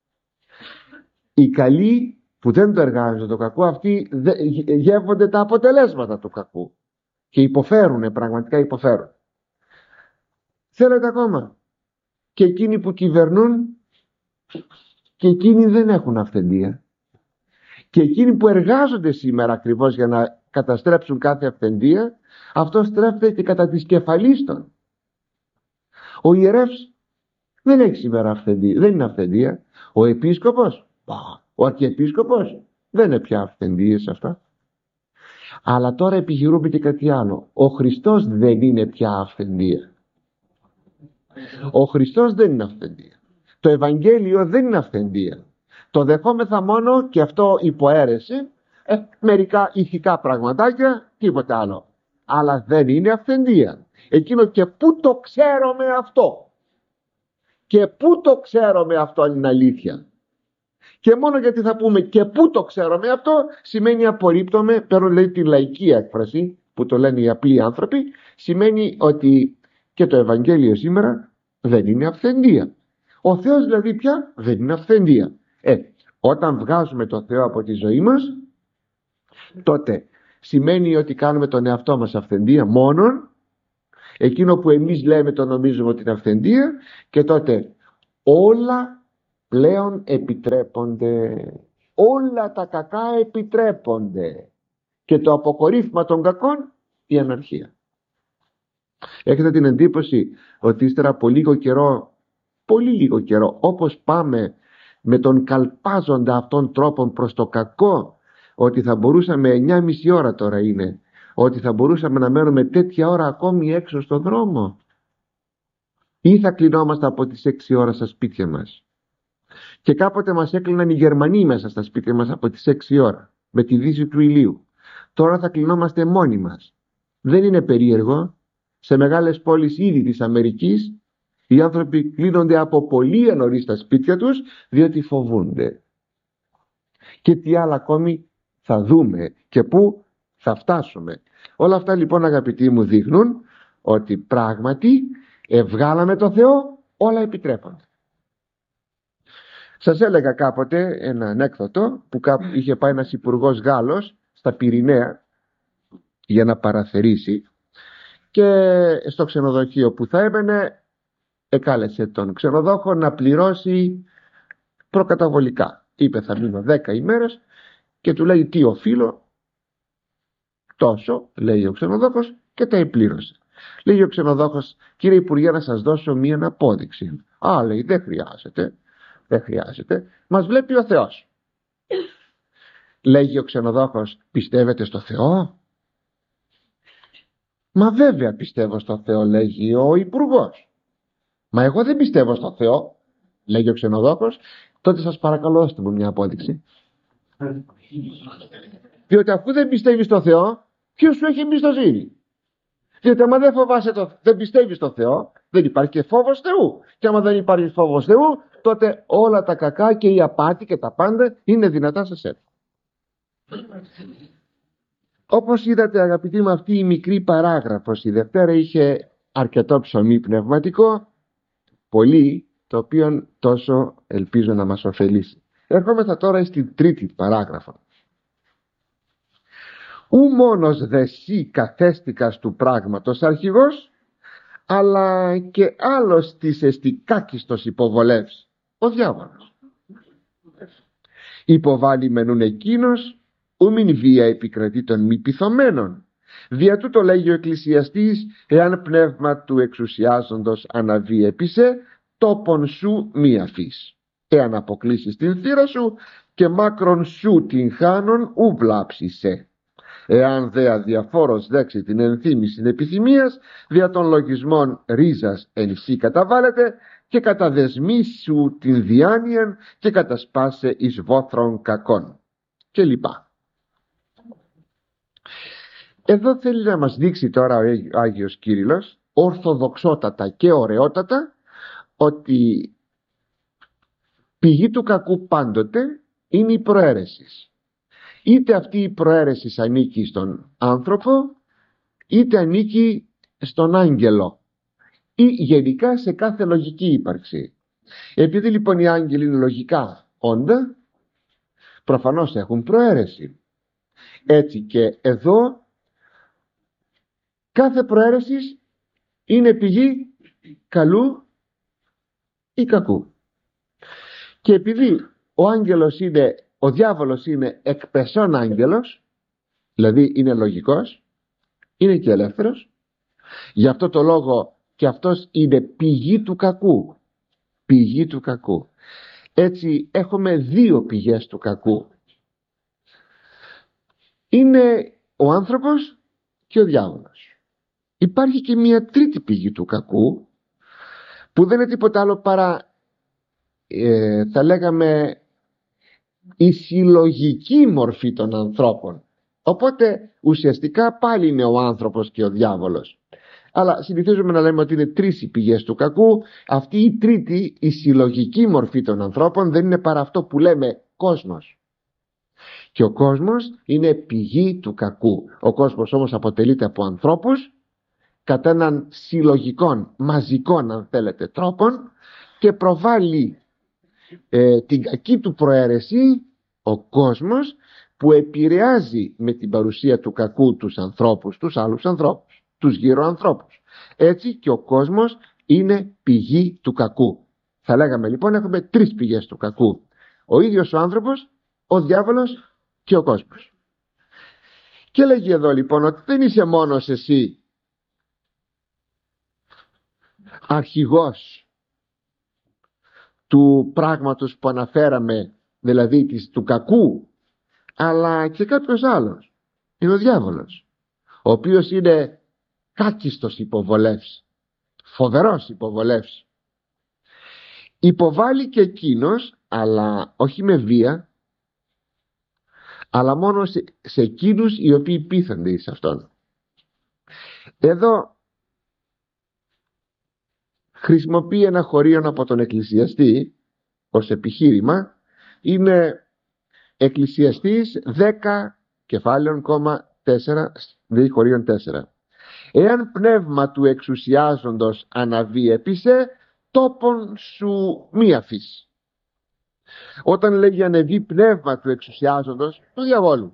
Οι καλοί που δεν το εργάζονται το κακό, αυτοί γεύονται τα αποτελέσματα του κακού. Και υποφέρουνε, πραγματικά υποφέρουν. Θέλετε ακόμα? Και εκείνοι που κυβερνούν, και εκείνοι δεν έχουν αυθεντία. Και εκείνοι που εργάζονται σήμερα ακριβώς για να καταστρέψουν κάθε αυθεντία, αυτό στρέφεται και κατά της κεφαλής των. Ο ιερεύς δεν έχει σήμερα αυθεντία, δεν είναι αυθεντία. Ο επίσκοπος, ο αρχιεπίσκοπος, δεν είναι πια αυθεντίες αυτά. Αλλά τώρα επιχειρούμε και κάτι άλλο. Ο Χριστός δεν είναι πια αυθεντία. Ο Χριστός δεν είναι αυθεντία. Το Ευαγγέλιο δεν είναι αυθεντία. Το δεχόμεθα μόνο, και αυτό υποαίρεση, ε, μερικά ηθικά πραγματάκια, τίποτα άλλο. Αλλά δεν είναι αυθεντία. Εκείνο και πού το ξέρω με αυτό. Και πού το ξέρω με αυτό είναι αλήθεια. Και μόνο γιατί θα πούμε και πού το ξέρω με αυτό, σημαίνει απορρίπτομαι, παίρνω λέει τη λαϊκή έκφραση που το λένε οι απλοί άνθρωποι, σημαίνει ότι και το Ευαγγέλιο σήμερα δεν είναι αυθεντία. Ο Θεός δηλαδή πια δεν είναι αυθεντία. Ε, όταν βγάζουμε τον Θεό από τη ζωή μας, τότε σημαίνει ότι κάνουμε τον εαυτό μας αυθεντία μόνον, εκείνο που εμείς λέμε το νομίζουμε ότι είναι αυθεντία, και τότε όλα πλέον επιτρέπονται. Όλα τα κακά επιτρέπονται. Και το αποκορύφημα των κακών, η αναρχία. Έχετε την εντύπωση ότι ύστερα από λίγο καιρό, πολύ λίγο καιρό, όπως πάμε με τον καλπάζοντα αυτών τρόπων προς το κακό, ότι θα μπορούσαμε εννιά και μισή ώρα τώρα είναι, ότι θα μπορούσαμε να μένουμε τέτοια ώρα ακόμη έξω στον δρόμο, ή θα κλεινόμαστε από τις έξι ώρα στα σπίτια μας. Και κάποτε μας έκλειναν οι Γερμανοί μέσα στα σπίτια μας από τις έξι ώρα, με τη δύση του ηλίου. Τώρα θα κλεινόμαστε μόνοι μας. Δεν είναι περίεργο? Σε μεγάλες πόλεις ήδη της Αμερικής οι άνθρωποι κλείνονται από πολύ νωρίς στα σπίτια τους, διότι φοβούνται. Και τι άλλο ακόμη θα δούμε και πού θα φτάσουμε. Όλα αυτά λοιπόν, αγαπητοί μου, δείχνουν ότι πράγματι ευγάλαμε το Θεό, όλα επιτρέπονται. Σας έλεγα κάποτε ένα ανέκδοτο που είχε πάει ένας υπουργός Γάλλος στα Πυρηναία για να παραθερήσει, και στο ξενοδοχείο που θα έμενε εκάλεσε τον ξενοδόχο να πληρώσει προκαταβολικά. Είπε θα μείνω δέκα ημέρες και του λέει τι οφείλω, τόσο, λέει ο ξενοδόχος, και τα επλήρωσε. Λέει ο ξενοδόχος, κύριε Υπουργέ, να σας δώσω μία απόδειξη. Α, λέει, δεν χρειάζεται, δεν χρειάζεται, μας βλέπει ο Θεός. Λέγει ο ξενοδόχος, πιστεύετε στο Θεό? Μα βέβαια πιστεύω στο Θεό, λέγει ο υπουργός. Μα εγώ δεν πιστεύω στο Θεό, λέγει ο ξενοδόχος. Τότε σας παρακαλώ, δώστε μου μια απόδειξη. Διότι αφού δεν πιστεύεις στο Θεό, ποιος σου έχει εμπιστοσύνη? Διότι άμα δεν φοβάσαι το, δεν πιστεύεις στο Θεό, δεν υπάρχει και φόβος Θεού. Και άμα δεν υπάρχει φόβος Θεού, τότε όλα τα κακά και η απάτη και τα πάντα είναι δυνατά σε σένα. Όπως είδατε, αγαπητοί μου, αυτή η μικρή παράγραφος η Δευτέρα είχε αρκετό ψωμί πνευματικό, πολύ, το οποίο τόσο ελπίζω να μας ωφελήσει. Ερχόμεθα τώρα στην τρίτη παράγραφο. Ου μόνος δε σύ καθέστηκας του πράγματος αρχηγός, αλλά και άλλος της εστικάκιστος υποβολεύς, ο διάβολος. Υποβάλλει μενούν εκείνος, ου μην βία επικρατεί των μη πειθωμένων. Δια τούτο λέγει ο εκκλησιαστής, εάν πνεύμα του εξουσιάζοντος αναβεί επισέ, τόπον σου μη αφής. Εάν αποκλείσεις την θύρα σου και μάκρον σου την χάνον ου βλάψησε. Εάν δε αδιαφόρος δέξει την ενθύμηση επιθυμίας, δια των λογισμών ρίζας εν σύ καταβάλλεται και καταδεσμίσου την διάνοιαν και κατασπάσε εις βόθρων κακών. Και λοιπά. Εδώ θέλει να μας δείξει τώρα ο Άγιος Κύριλλος ορθοδοξότατα και ωραιότατα ότι πηγή του κακού πάντοτε είναι η προαίρεση. Είτε αυτή η προαίρεση ανήκει στον άνθρωπο, είτε ανήκει στον άγγελο ή γενικά σε κάθε λογική ύπαρξη. Επειδή λοιπόν οι άγγελοι είναι λογικά όντα, προφανώς έχουν προαίρεση. Έτσι και εδώ κάθε προαίρεση είναι πηγή καλού ή κακού. Και επειδή ο άγγελος είναι, ο διάβολος είναι εκπεσόν άγγελος, δηλαδή είναι λογικός, είναι και ελεύθερος, γι' αυτό το λόγο και αυτός είναι πηγή του κακού. Πηγή του κακού. Έτσι έχουμε δύο πηγές του κακού. Είναι ο άνθρωπος και ο διάβολος. Υπάρχει και μια τρίτη πηγή του κακού, που δεν είναι τίποτα άλλο παρά ε, θα λέγαμε η συλλογική μορφή των ανθρώπων. Οπότε ουσιαστικά πάλι είναι ο άνθρωπος και ο διάβολος. Αλλά συνηθίζουμε να λέμε ότι είναι τρεις οι πηγές του κακού. Αυτή η τρίτη, η συλλογική μορφή των ανθρώπων, δεν είναι παρά αυτό που λέμε κόσμος. Και ο κόσμος είναι πηγή του κακού. Ο κόσμος όμως αποτελείται από ανθρώπους κατά έναν συλλογικών, μαζικών αν θέλετε τρόπων, και προβάλλει ε, την κακή του προαίρεση ο κόσμος, που επηρεάζει με την παρουσία του κακού τους ανθρώπους, τους άλλους ανθρώπους, τους γύρω ανθρώπους. Έτσι και ο κόσμος είναι πηγή του κακού. Θα λέγαμε λοιπόν έχουμε τρεις πηγές του κακού. Ο ίδιος ο άνθρωπος, ο διάβολος και ο κόσμος. Και λέγει εδώ λοιπόν ότι δεν είσαι μόνος εσύ αρχηγός του πράγματος που αναφέραμε, δηλαδή της, του κακού, αλλά και κάποιος άλλος. Είναι ο διάβολος, ο οποίος είναι κάκιστος υποβολεύς, φοβερός υποβολεύς. Υποβάλλει και εκείνος, αλλά όχι με βία, αλλά μόνο σε, σε εκείνους οι οποίοι πείθονται εις αυτόν. Εδώ χρησιμοποιεί ένα χωρίον από τον εκκλησιαστή ως επιχείρημα. Είναι Εκκλησιαστής δέκα κεφάλαιον κόμμα τέσσερα δύο Κορινθίων τέσσερα. Εάν πνεύμα του εξουσιάζοντος αναβεί επίσε, τόπον σου μη αφήσει. Όταν λέγει ανεβεί πνεύμα του εξουσιάζοντος, του διαβόλου,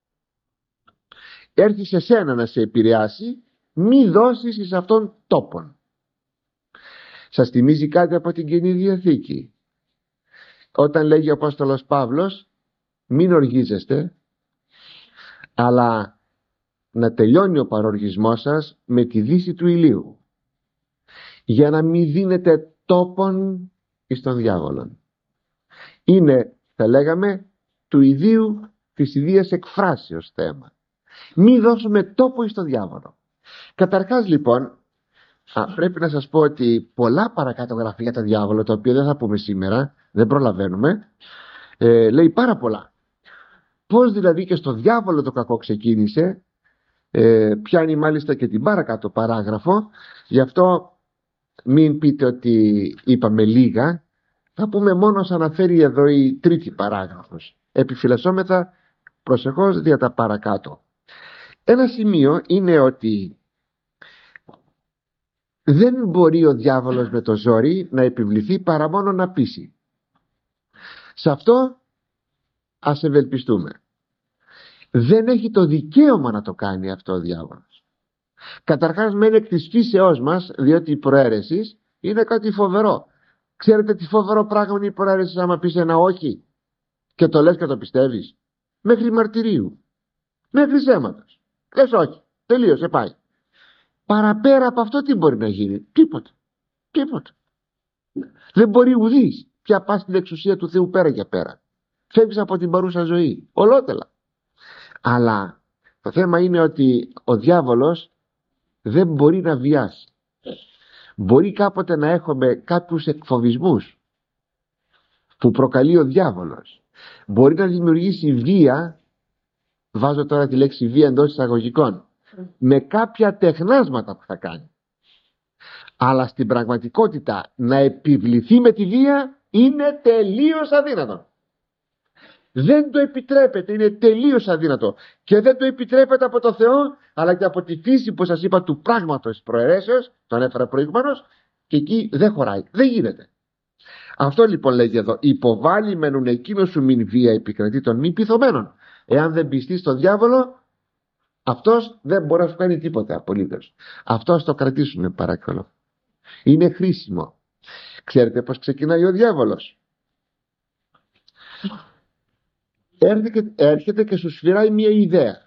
έρθει σε σένα να σε επηρεάσει, μη δώσεις εις αυτόν τόπον. Σας θυμίζει κάτι από την Καινή Διαθήκη, όταν λέγει ο Απόστολος Παύλος, μην οργίζεστε, αλλά να τελειώνει ο παροργισμός σας με τη δύση του ηλίου, για να μην δίνετε τόπον εις τον διάβολον. Είναι, θα λέγαμε, του ιδίου, της ιδίας εκφράσεως θέμα. Μη δώσουμε τόπο εις τον διάβολο. Καταρχάς λοιπόν, α, πρέπει να σας πω ότι πολλά παρακάτω γραφή για τον διάβολο, τα οποία δεν θα πούμε σήμερα, δεν προλαβαίνουμε, ε, λέει πάρα πολλά. Πώς δηλαδή και στο διάβολο το κακό ξεκίνησε, ε, πιάνει μάλιστα και την παρακάτω παράγραφο. Γι' αυτό μην πείτε ότι είπαμε λίγα, θα πούμε μόνο ως αναφέρει εδώ η τρίτη παράγραφος. Επιφυλασσόμεθα προσεχώς δια τα παρακάτω. Ένα σημείο είναι ότι δεν μπορεί ο διάβολος με το ζόρι να επιβληθεί παρά μόνο να πείσει. Σε αυτό ας ευελπιστούμε. Δεν έχει το δικαίωμα να το κάνει αυτό ο διάβολος. Καταρχάς μένει εκ της φύσεώς μας, διότι η προαίρεση είναι κάτι φοβερό. Ξέρετε τι φοβερό πράγμα είναι η προαίρεση άμα πεις ένα όχι και το λες και το πιστεύεις? Μέχρι μαρτυρίου, μέχρι ψέματος. Λες όχι, τελείωσε, πάει. Παραπέρα από αυτό τι μπορεί να γίνει? Τίποτα, τίποτα. Δεν μπορεί ουδής πια πας στην εξουσία του Θεού πέρα και πέρα. Φεύγεις από την παρούσα ζωή, ολότελα. Αλλά το θέμα είναι ότι ο διάβολος δεν μπορεί να βιάσει. Μπορεί κάποτε να έχουμε κάποιους εκφοβισμούς που προκαλεί ο διάβολος. Μπορεί να δημιουργήσει βία, βάζω τώρα τη λέξη βία εντός εισαγωγικών, με κάποια τεχνάσματα που θα κάνει. Αλλά στην πραγματικότητα να επιβληθεί με τη βία είναι τελείως αδύνατο. Δεν το επιτρέπεται, είναι τελείως αδύνατο. Και δεν το επιτρέπεται από το Θεό, αλλά και από τη φύση που σας είπα του πράγματος προαιρέσεως, τον έφερα προηγουμένως, και εκεί δεν χωράει, δεν γίνεται. Αυτό λοιπόν λέγει εδώ, υποβάλλει μενουν εκείνο σου μην βία επικρατεί των μη πειθωμένων. Εάν δεν πιστεί στον διάβολο, αυτός δεν μπορεί να σου κάνει τίποτα απολύτως. Αυτό το κρατήσουμε παρακαλώ. Είναι χρήσιμο. Ξέρετε πως ξεκινάει ο διάβολος? Έρχεται, έρχεται και σου σφυράει μια ιδέα.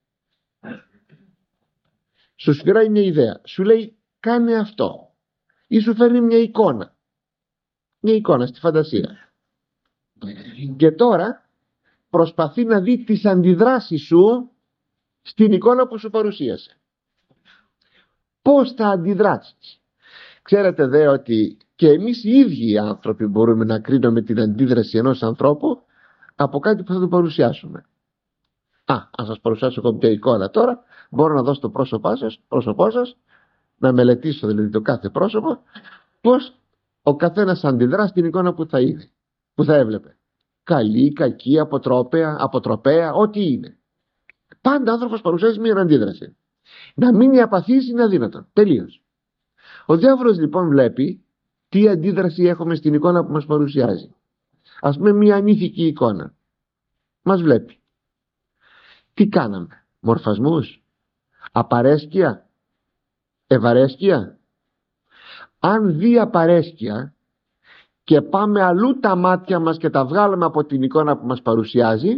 Σου σφυράει μια ιδέα. Σου λέει κάνε αυτό. Ή σου φέρνει μια εικόνα. Μια εικόνα στη φαντασία. Και τώρα προσπαθεί να δει τις αντιδράσεις σου στην εικόνα που σου παρουσίασε. Πώς θα αντιδράσεις? Ξέρετε δε ότι και εμείς οι ίδιοι οι άνθρωποι μπορούμε να κρίνουμε την αντίδραση ενός ανθρώπου από κάτι που θα του παρουσιάσουμε. Α, αν σας παρουσιάσω εγώ μια εικόνα τώρα, μπορώ να δώσω το πρόσωπό σας, πρόσωπό σας, να μελετήσω δηλαδή το κάθε πρόσωπο, πώς ο καθένας αντιδρά στην εικόνα που θα είδε, που θα έβλεπε. Καλή, κακή, αποτρόπαια, αποτροπαία, ό,τι είναι. Πάντα ο άνθρωπος παρουσιάζει μια αντίδραση. Να μείνει απαθής είναι αδύνατο. Τελείως. Ο διάβολος λοιπόν βλέπει τι αντίδραση έχουμε στην εικόνα που μας παρουσιάζει. Ας πούμε μια ανήθικη εικόνα. Μας βλέπει. Τι κάναμε? Μορφασμούς? Απαρέσκεια? Ευαρέσκεια? Αν δει απαρέσκεια και πάμε αλλού τα μάτια μας και τα βγάλουμε από την εικόνα που μας παρουσιάζει,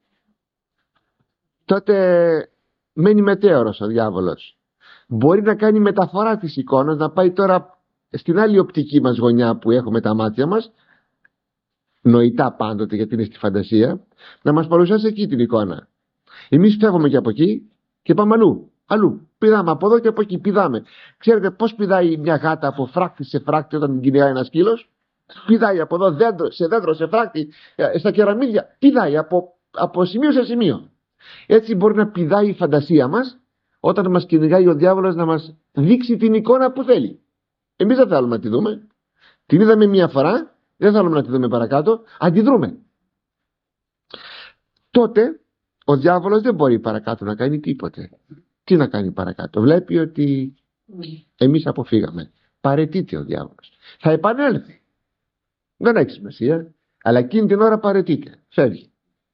τότε μένει μετέωρος ο διάβολος. Μπορεί να κάνει μεταφορά της εικόνας, να πάει τώρα στην άλλη οπτική μας γωνιά που έχουμε τα μάτια μας, νοητά πάντοτε γιατί είναι στη φαντασία, να μας παρουσιάσει εκεί την εικόνα. Εμείς φεύγουμε και από εκεί και πάμε αλλού. Αλλού. Πηδάμε από εδώ και από εκεί. Πηδάμε. Ξέρετε πώς πηδάει μια γάτα από φράκτη σε φράκτη όταν την κυνηγάει ένα σκύλος? Πηδάει από εδώ δέντρο, σε δέντρο, σε φράκτη, στα κεραμίδια. Πηδάει από, από σημείο σε σημείο. Έτσι μπορεί να πηδάει η φαντασία μας όταν μας κυνηγάει ο διάβολος να μας δείξει την εικόνα που θέλει. Εμείς δεν θέλουμε να τη δούμε. Την είδαμε μια φορά, δεν θέλουμε να τη δούμε παρακάτω, αντιδρούμε. Τότε ο διάβολος δεν μπορεί παρακάτω να κάνει τίποτε. Τι να κάνει παρακάτω? Βλέπει ότι εμείς αποφύγαμε. Παραιτείται ο διάβολος. Θα επανέλθει. Δεν έχει σημασία. Αλλά εκείνη την ώρα παραιτείται. Φεύγει.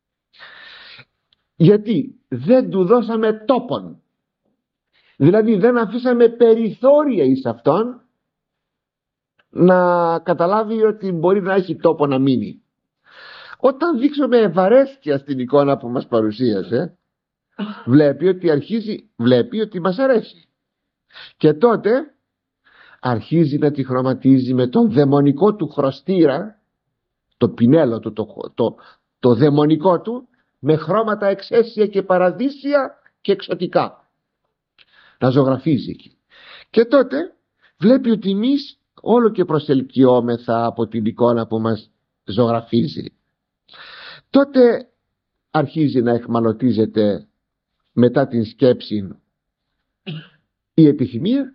Γιατί δεν του δώσαμε τόπον. Δηλαδή δεν αφήσαμε περιθώρια εις αυτόν να καταλάβει ότι μπορεί να έχει τόπο να μείνει. Όταν δείξουμε ευαρέσκεια στην εικόνα που μας παρουσίασε, βλέπει ότι αρχίζει, βλέπει ότι μας αρέσει. Και τότε αρχίζει να τη χρωματίζει με τον δαιμονικό του χρωστήρα, το πινέλο του, το, το, το δαιμονικό του, με χρώματα εξαίσια και παραδείσια και εξωτικά. Να ζωγραφίζει εκεί. Και τότε βλέπει ότι εμείς όλο και προσελκυόμεθα από την εικόνα που μας ζωγραφίζει. Τότε αρχίζει να εχμαλωτίζεται μετά την σκέψη η επιθυμία,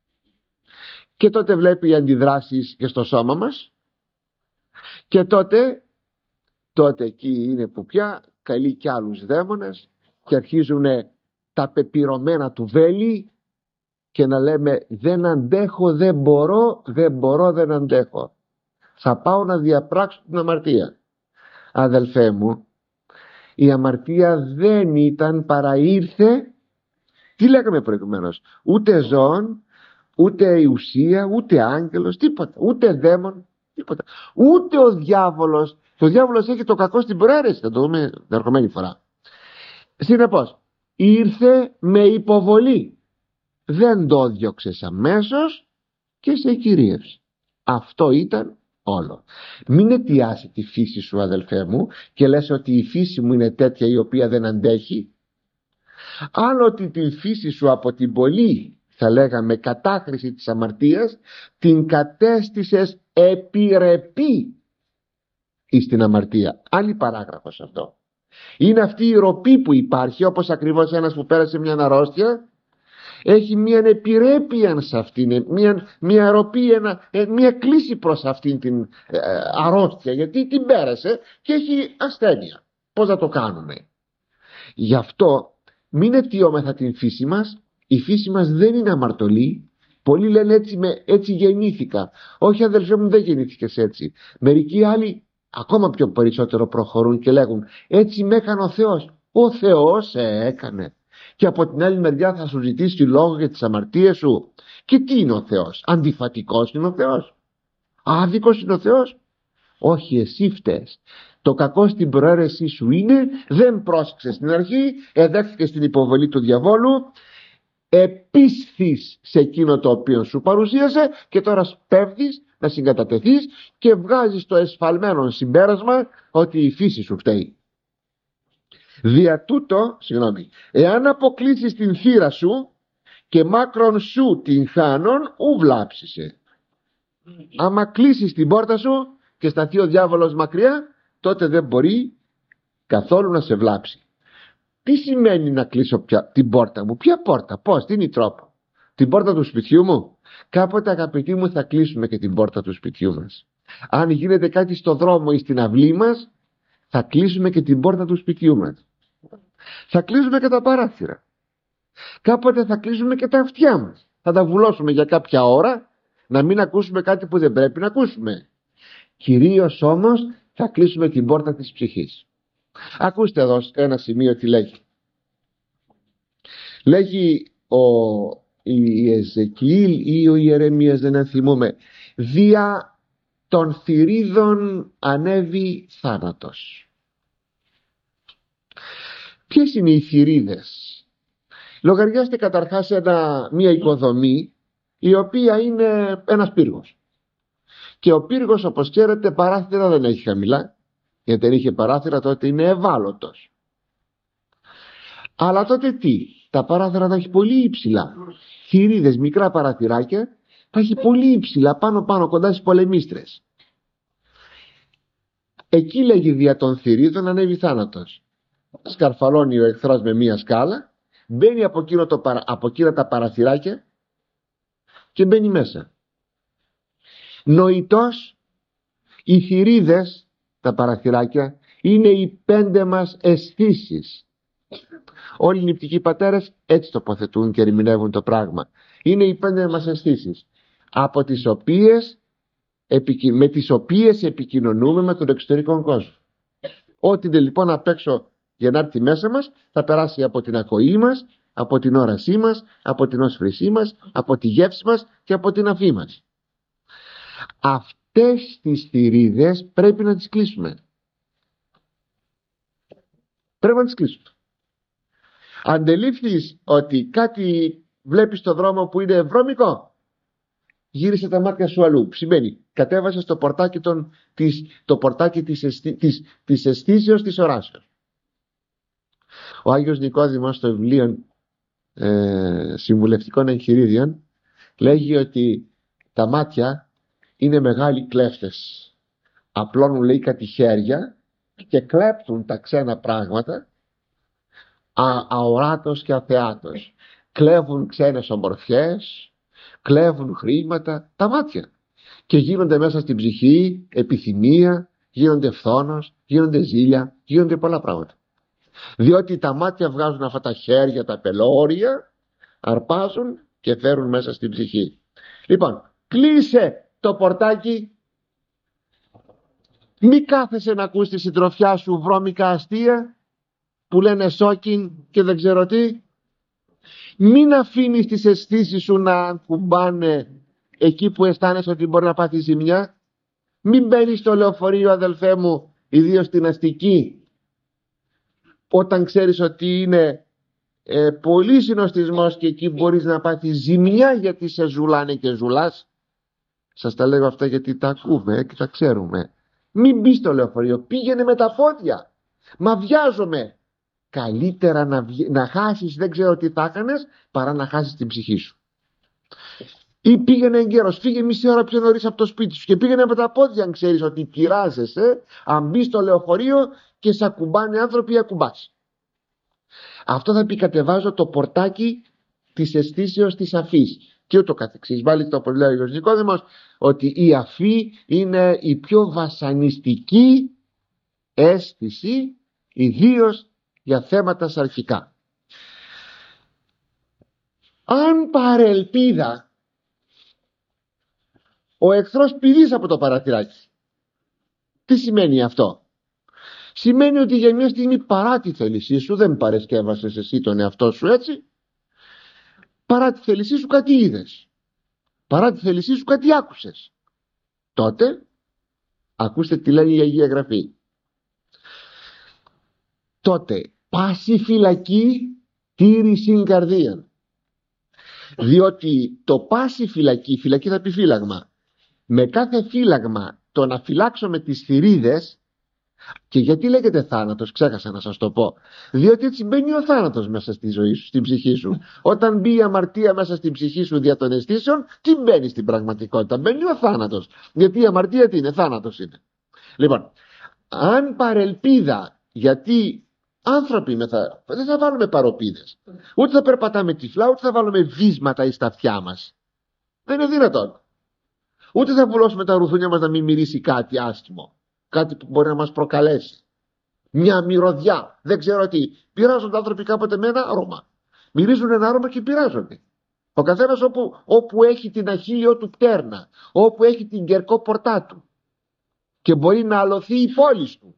και τότε βλέπει οι αντιδράσεις και στο σώμα μας, και τότε τότε εκεί είναι που πια καλεί κι άλλους δαίμονες και αρχίζουν τα πεπυρωμένα του βέλη και να λέμε δεν αντέχω, δεν μπορώ, δεν μπορώ, δεν αντέχω. Θα πάω να διαπράξω την αμαρτία. Αδελφέ μου, η αμαρτία δεν ήταν παρά ήρθε, τι λέγαμε προηγουμένως, ούτε ζώων, ούτε η ουσία, ούτε άγγελος, τίποτα, ούτε δαίμον, τίποτα. Ούτε ο διάβολος. Ο διάβολος έχει το κακό στην προαίρεση, θα το δούμε την ερχομένη φορά. Συνεπώς, ήρθε με υποβολή. Δεν το διώξες αμέσως και σε κυρίευσε. Αυτό ήταν όλο. Μην αιτιάσει τη φύση σου, αδελφέ μου, και λες ότι η φύση μου είναι τέτοια η οποία δεν αντέχει. Αν ότι την φύση σου από την πολύ, θα λέγαμε, κατάχρηση της αμαρτίας, την κατέστησες επιρρεπή εις την αμαρτία. Άλλη παράγραφος αυτό. Είναι αυτή η ροπή που υπάρχει, όπως ακριβώς ένας που πέρασε μια αρρώστια έχει μια επιρρέπεια σε αυτήν, μια, μια ροπή, ένα, μια κλίση προς αυτήν την ε, αρρώστια, γιατί την πέρασε και έχει ασθένεια. Πώς θα το κάνουμε? Γι' αυτό μην αιτιόμεθα την φύση μας. Η φύση μας δεν είναι αμαρτωλή. Πολλοί λένε έτσι, με, έτσι γεννήθηκα. Όχι, αδελφέ μου, δεν γεννήθηκες έτσι. Μερικοί άλλοι ακόμα πιο περισσότερο προχωρούν και λέγουν έτσι με έκανε ο Θεός. Ο Θεός σε έκανε. Και από την άλλη μεριά θα σου ζητήσει λόγο για τις αμαρτίες σου. Και τι είναι ο Θεός? Αντιφατικός είναι ο Θεός? Άδικος είναι ο Θεός? Όχι, εσύ φταίς. Το κακό στην προαίρεσή σου είναι, δεν πρόσεξες στην αρχή, εδέχθηκες την υποβολή του διαβόλου, επίσθης σε εκείνο το οποίο σου παρουσίασε και τώρα σπέβδεις να συγκατατεθείς και βγάζεις το εσφαλμένο συμπέρασμα ότι η φύση σου φταίει. Δια τούτο, συγγνώμη, εάν αποκλείσεις την θύρα σου και μάκρον σου την χάνον, ου βλάψησε. Άμα κλείσεις την πόρτα σου και σταθεί ο διάβολος μακριά, τότε δεν μπορεί καθόλου να σε βλάψει. Τι σημαίνει να κλείσω πια την πόρτα μου? Ποια πόρτα? Πώς? Τι είναι η τρόπο? Την πόρτα του σπιτιού μου? Κάποτε, αγαπητοί μου, θα κλείσουμε και την πόρτα του σπιτιού μας. Αν γίνεται κάτι στο δρόμο ή στην αυλή μας, θα κλείσουμε και την πόρτα του σπιτιού μας. Θα κλείσουμε και τα παράθυρα. Κάποτε θα κλείσουμε και τα αυτιά μας. Θα τα βουλώσουμε για κάποια ώρα, να μην ακούσουμε κάτι που δεν πρέπει να ακούσουμε. Κυρίως όμως θα κλείσουμε την πόρτα της ψυχής. Ακούστε εδώ ένα σημείο τι λέγει. Λέγει ο Ιεζεκιήλ ή ο Ιερεμίας, δεν θυμούμαι, δια των θηρίδων ανέβη θάνατος. Ποιες είναι οι θηρίδες? Λογαριάστε καταρχάς ένα, μια οικοδομή η οποία είναι ένας πύργος. Και ο πύργος, όπως ξέρετε, παράθυρα δεν έχει χαμηλά. Γιατί αν είχε παράθυρα τότε είναι ευάλωτος. Αλλά τότε τι? Τα παράθυρα τα έχει πολύ υψηλά. Θηρίδες, μικρά παραθυράκια, τα έχει πολύ υψηλά, πάνω πάνω κοντά στις πολεμίστρες. Εκεί λέγει δια των θηρίδων ανέβη θάνατος. Σκαρφαλώνει ο εχθρός με μία σκάλα, μπαίνει από, εκείνο το, από εκείνα τα παραθυράκια και μπαίνει μέσα. Νοητός, οι θηρίδες, τα παραθυράκια, είναι οι πέντε μας αισθήσεις. Όλοι οι νηπτικοί πατέρες έτσι τοποθετούν και ερμηνεύουν το πράγμα. Είναι οι πέντε μας αισθήσεις, από τις οποίες, με τις οποίες επικοινωνούμε με τον εξωτερικό κόσμο. Ό,τι είναι λοιπόν απ' έξω για να έρθει μέσα μας, θα περάσει από την ακοή μας, από την όρασή μας, από την όσφρησή μας, από τη γεύση μας και από την αφή μας. Αυτές τις θηρίδες πρέπει να τις κλείσουμε. Πρέπει να τις κλείσουμε. Αντελήφθης ότι κάτι βλέπεις στον δρόμο που είναι βρώμικο, γύρισε τα μάτια σου αλλού. Σημαίνει, κατέβασε στο πορτάκι των, της, το πορτάκι της, αισθη, της, της αισθήσεως της οράσεως. Ο Άγιος Νικόδημος στο βιβλίο ε, Συμβουλευτικών Εγχειρίδιων λέγει ότι τα μάτια είναι μεγάλοι κλέφτες. Απλώνουν, λέει, κάτι χέρια και κλέπτουν τα ξένα πράγματα α, αοράτος και αθεάτος. Κλέβουν ξένες ομορφιές, κλέβουν χρήματα, τα μάτια. Και γίνονται μέσα στην ψυχή επιθυμία, γίνονται φθόνος, γίνονται ζήλια, γίνονται πολλά πράγματα. Διότι τα μάτια βγάζουν αυτά τα χέρια, τα πελώρια, αρπάζουν και φέρουν μέσα στην ψυχή. Λοιπόν, κλείσε το πορτάκι. Μη κάθεσαι να ακούς τη συντροφιά σου βρώμικα αστεία που λένε σόκιν και δεν ξέρω τι. Μην αφήνεις τις αισθήσεις σου να κουμπάνε εκεί που αισθάνεσαι ότι μπορεί να πάθει ζημιά. Μην μπαίνεις στο λεωφορείο, αδελφέ μου, ιδίως στην αστική, όταν ξέρεις ότι είναι ε, πολύ συνοστισμός και εκεί μπορείς να πάθεις ζημιά γιατί σε ζουλάνε και ζουλάς. Σας τα λέγω αυτά γιατί τα ακούμε και τα ξέρουμε. Μην μπεις στο λεωφορείο, πήγαινε με τα πόδια. Μα βιάζομαι. Καλύτερα να, βγει, να χάσεις, δεν ξέρω τι θα έκανες, παρά να χάσεις την ψυχή σου. Ή πήγαινε εγκαίρος, φύγε μισή ώρα πιο νωρίς από το σπίτι σου και πήγαινε με τα πόδια αν ξέρεις ότι πειράζεσαι, αν μπεις στο λεωφορείο και σε ακουμπάνε άνθρωποι ή ακουμπάς. Αυτό θα πει κατεβάζω το πορτάκι της αισθήσεως της αφής και ούτω καθεξής. Μάλιστα, όπως λέει ο Άγιος Νικόδημος, ότι η αφή είναι η πιο βασανιστική αίσθηση, ιδίως για θέματα σαρκικά. Αν παρελπίδα ο εχθρός πηδείς από το παραθυράκι, τι σημαίνει αυτό? Σημαίνει ότι για μια στιγμή παρά τη θέλησή σου, δεν παρεσκεύασες εσύ τον εαυτό σου έτσι, παρά τη θέλησή σου κάτι είδες, παρά τη θέλησή σου κάτι άκουσες, τότε ακούστε τι λέει η Αγία Γραφή. Τότε πάση φυλακή τήρησιν καρδίαν. Διότι το πάση φυλακή, φυλακή θα πει φύλαγμα, με κάθε φύλαγμα το να φυλάξουμε τις θηρίδες. Και γιατί λέγεται θάνατος, ξέχασα να σας το πω. Διότι έτσι μπαίνει ο θάνατος μέσα στη ζωή σου, στην ψυχή σου. Όταν μπει η αμαρτία μέσα στην ψυχή σου δια των αισθήσεων, τι μπαίνει στην πραγματικότητα? Μπαίνει ο θάνατος. Γιατί η αμαρτία τι είναι? Θάνατος είναι. Λοιπόν, αν παρελπίδα, γιατί άνθρωποι μεθα... δεν θα βάλουμε παροπίδες, ούτε θα περπατάμε τυφλά, ούτε θα βάλουμε βίσματα εις τα αυτιά μας. Δεν είναι δυνατόν. Ούτε θα βουλώσουμε τα ρουθούνια μας να μην μυρίσει κάτι άσχημο, κάτι που μπορεί να μας προκαλέσει, μια μυρωδιά, δεν ξέρω τι. Πειράζονται άνθρωποι κάποτε με ένα άρωμα, μυρίζουν ένα άρωμα και πειράζονται. Ο καθένας όπου, όπου έχει την αχίλιο του πτέρνα, όπου έχει την κερκό πορτά του και μπορεί να αλωθεί η πόλη του,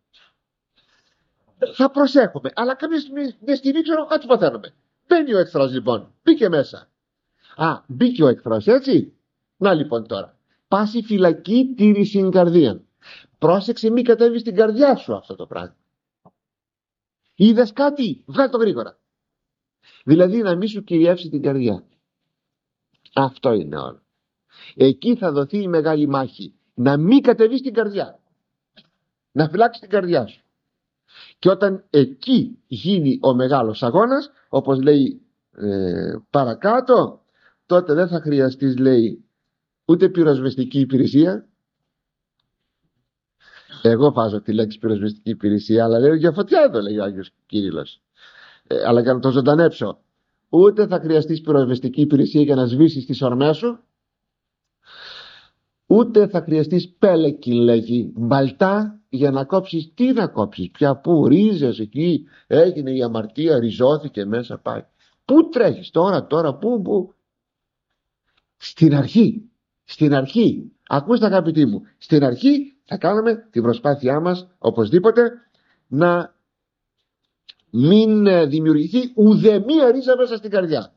θα προσέχουμε. Αλλά κάποια στιγμή ξέρω κάτι παθαίνουμε. Μπαίνει ο εχθρός λοιπόν, μπήκε μέσα. Α, μπήκε ο εχθρός, έτσι. Να λοιπόν τώρα, πάση φυλακή τήρησιν καρδίαν. Πρόσεξε, μη κατέβει στην καρδιά σου αυτό το πράγμα. Είδες κάτι, βγάλ' το γρήγορα. Δηλαδή να μη σου κυριεύσει την καρδιά. Αυτό είναι όλο. Εκεί θα δοθεί η μεγάλη μάχη. Να μη κατεβεί στην καρδιά. Να φυλάξει την καρδιά σου. Και όταν εκεί γίνει ο μεγάλος αγώνας, όπως λέει ε, παρακάτω, τότε δεν θα χρειαστείς, λέει, ούτε πυροσβεστική υπηρεσία. Εγώ βάζω τη λέξη πυροσβεστική υπηρεσία, αλλά λέω για φωτιά εδώ, λέει ο Άγιος Κύριλλος. Ε, αλλά για να το ζωντανέψω, ούτε θα χρειαστείς πυροσβεστική υπηρεσία για να σβήσεις τις ορμές σου, ούτε θα χρειαστείς πέλεκιν, λέγει, μπαλτά για να κόψεις. Τι να κόψεις πια, πού, ρίζες εκεί, έγινε η αμαρτία, ριζώθηκε μέσα, πάει. Πού τρέχεις τώρα, τώρα, πού, πού. Στην αρχή, στην αρχή, ακούστε αγαπητοί μου, στην αρχή θα κάνουμε την προσπάθειά μας οπωσδήποτε να μην δημιουργηθεί ουδέμια ρίζα μέσα στην καρδιά.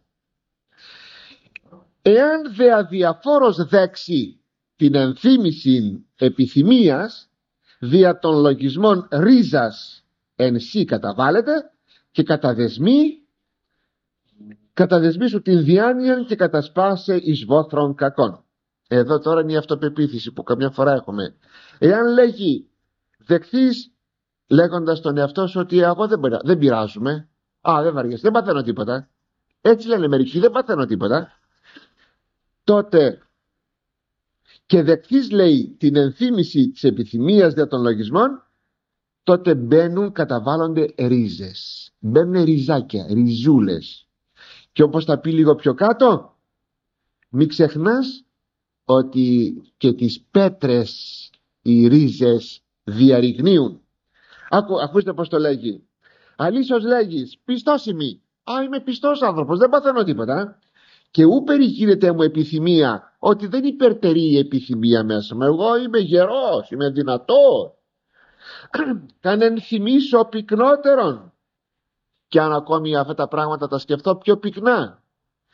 Εάν δε αδιαφόρος δέξει την ενθύμηση επιθυμίας, δια των λογισμών ρίζας εν σύ καταβάλλεται και καταδεσμεί καταδεσμίσου την διάνοια και κατασπάσε εις βόθρων κακών. Εδώ τώρα είναι η αυτοπεποίθηση που καμιά φορά έχουμε. Εάν λέγει δεχθείς λέγοντας τον εαυτό σου ότι εγώ δεν, πειρα, δεν πειράζουμε, α δεν βαριέσαι, δεν παθαίνω τίποτα, έτσι λένε μερικοί, δεν παθαίνω τίποτα, τότε και δεχθείς λέει την ενθύμηση της επιθυμίας δια των λογισμών, τότε μπαίνουν, καταβάλλονται ρίζες, μπαίνουν ριζάκια, ριζούλες. Και όπως θα πει λίγο πιο κάτω, μην ξεχνάς ότι και τις πέτρες οι ρίζες διαρριγνύουν. Ακού, ακούστε πως το λέγει. Αλίσως λέγεις πιστός είμαι. Α, είμαι πιστός άνθρωπος, δεν παθαίνω τίποτα. Και ού περιγύρεται μου επιθυμία, ότι δεν υπερτερεί η επιθυμία μέσα μου. Εγώ είμαι γερός, είμαι δυνατός. Καν ενθυμίσω πυκνότερον. Και αν ακόμη αυτά τα πράγματα τα σκεφτώ πιο πυκνά.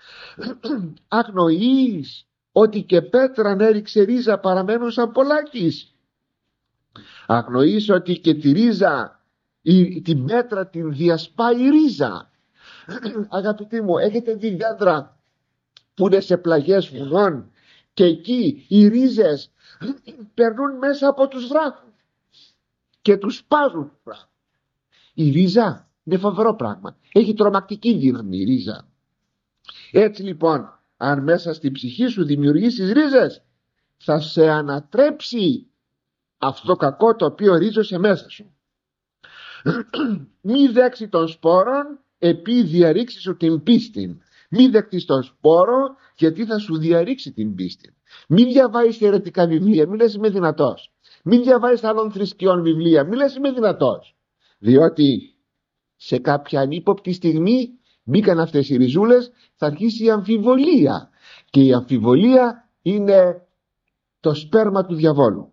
Αγνοείς ότι και πέτραν έριξε ρίζα παραμένουν σαν πολλάκις. Αγνοείς ότι και τη ρίζα, η, την πέτρα την διασπάει η ρίζα. Αγαπητοί μου, έχετε δει δέντρα που είναι σε πλαγιές βουνών και εκεί οι ρίζες περνούν μέσα από τους βράχους και τους σπάζουν. Η ρίζα είναι φοβερό πράγμα, έχει τρομακτική δύναμη η ρίζα. Έτσι λοιπόν, αν μέσα στην ψυχή σου δημιουργήσεις ρίζες, θα σε ανατρέψει αυτό το κακό το οποίο ρίζωσε μέσα σου. Μη δέξει των σπόρων επί διαρρήξει σου την πίστη. Μη δεχτείς τον σπόρο γιατί θα σου διαρρήξει την πίστη. Μην διαβάζεις αιρετικά βιβλία, μην λες είμαι δυνατός. Μην διαβάζεις άλλων θρησκειών βιβλία, μην λες είμαι δυνατός. Διότι σε κάποια ανύποπτη στιγμή μπήκαν αυτές οι ριζούλες, θα αρχίσει η αμφιβολία. Και η αμφιβολία είναι το σπέρμα του διαβόλου.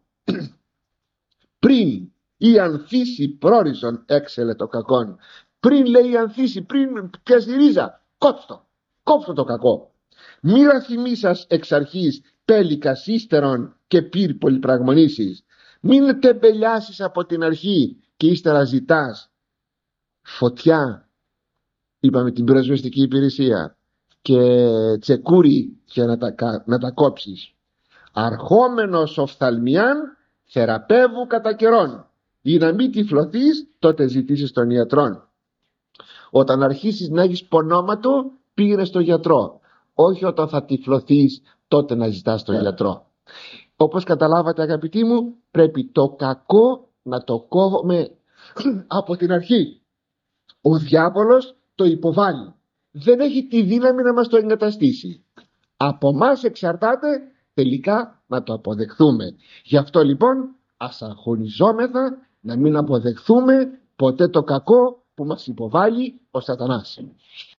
Πριν η ανθίση πρόριζον έξελε το κακόν. Πριν λέει η ανθίση, πριν πιάσει τη ρίζα, κόψτο, κόψτο το κακό. Μη ραθυμίσας εξ αρχής πέλικας ύστερον και πυρ πολυπραγμονήσεις. Μην τεμπελιάσεις από την αρχή και ύστερα ζητάς φωτιά, είπαμε την πυροσβεστική υπηρεσία, και τσεκούρι για να τα, να τα κόψεις. Αρχόμενος οφθαλμιάν θεραπεύου κατά καιρόν. Ή να μην τυφλωθείς, τότε ζητήσεις τον ιατρόν. Όταν αρχίσεις να έχεις πονόματο, πήγαινε στον γιατρό. Όχι όταν θα τυφλωθείς, τότε να ζητάς τον γιατρό. Όπως καταλάβατε αγαπητοί μου, πρέπει το κακό να το κόβουμε από την αρχή. Ο διάβολος το υποβάλλει. Δεν έχει τη δύναμη να μας το εγκαταστήσει. Από μας εξαρτάται τελικά να το αποδεχθούμε. Γι' αυτό λοιπόν ας αγωνιζόμεθα να μην αποδεχθούμε ποτέ το κακό που μας υποβάλλει ο Σατανάς.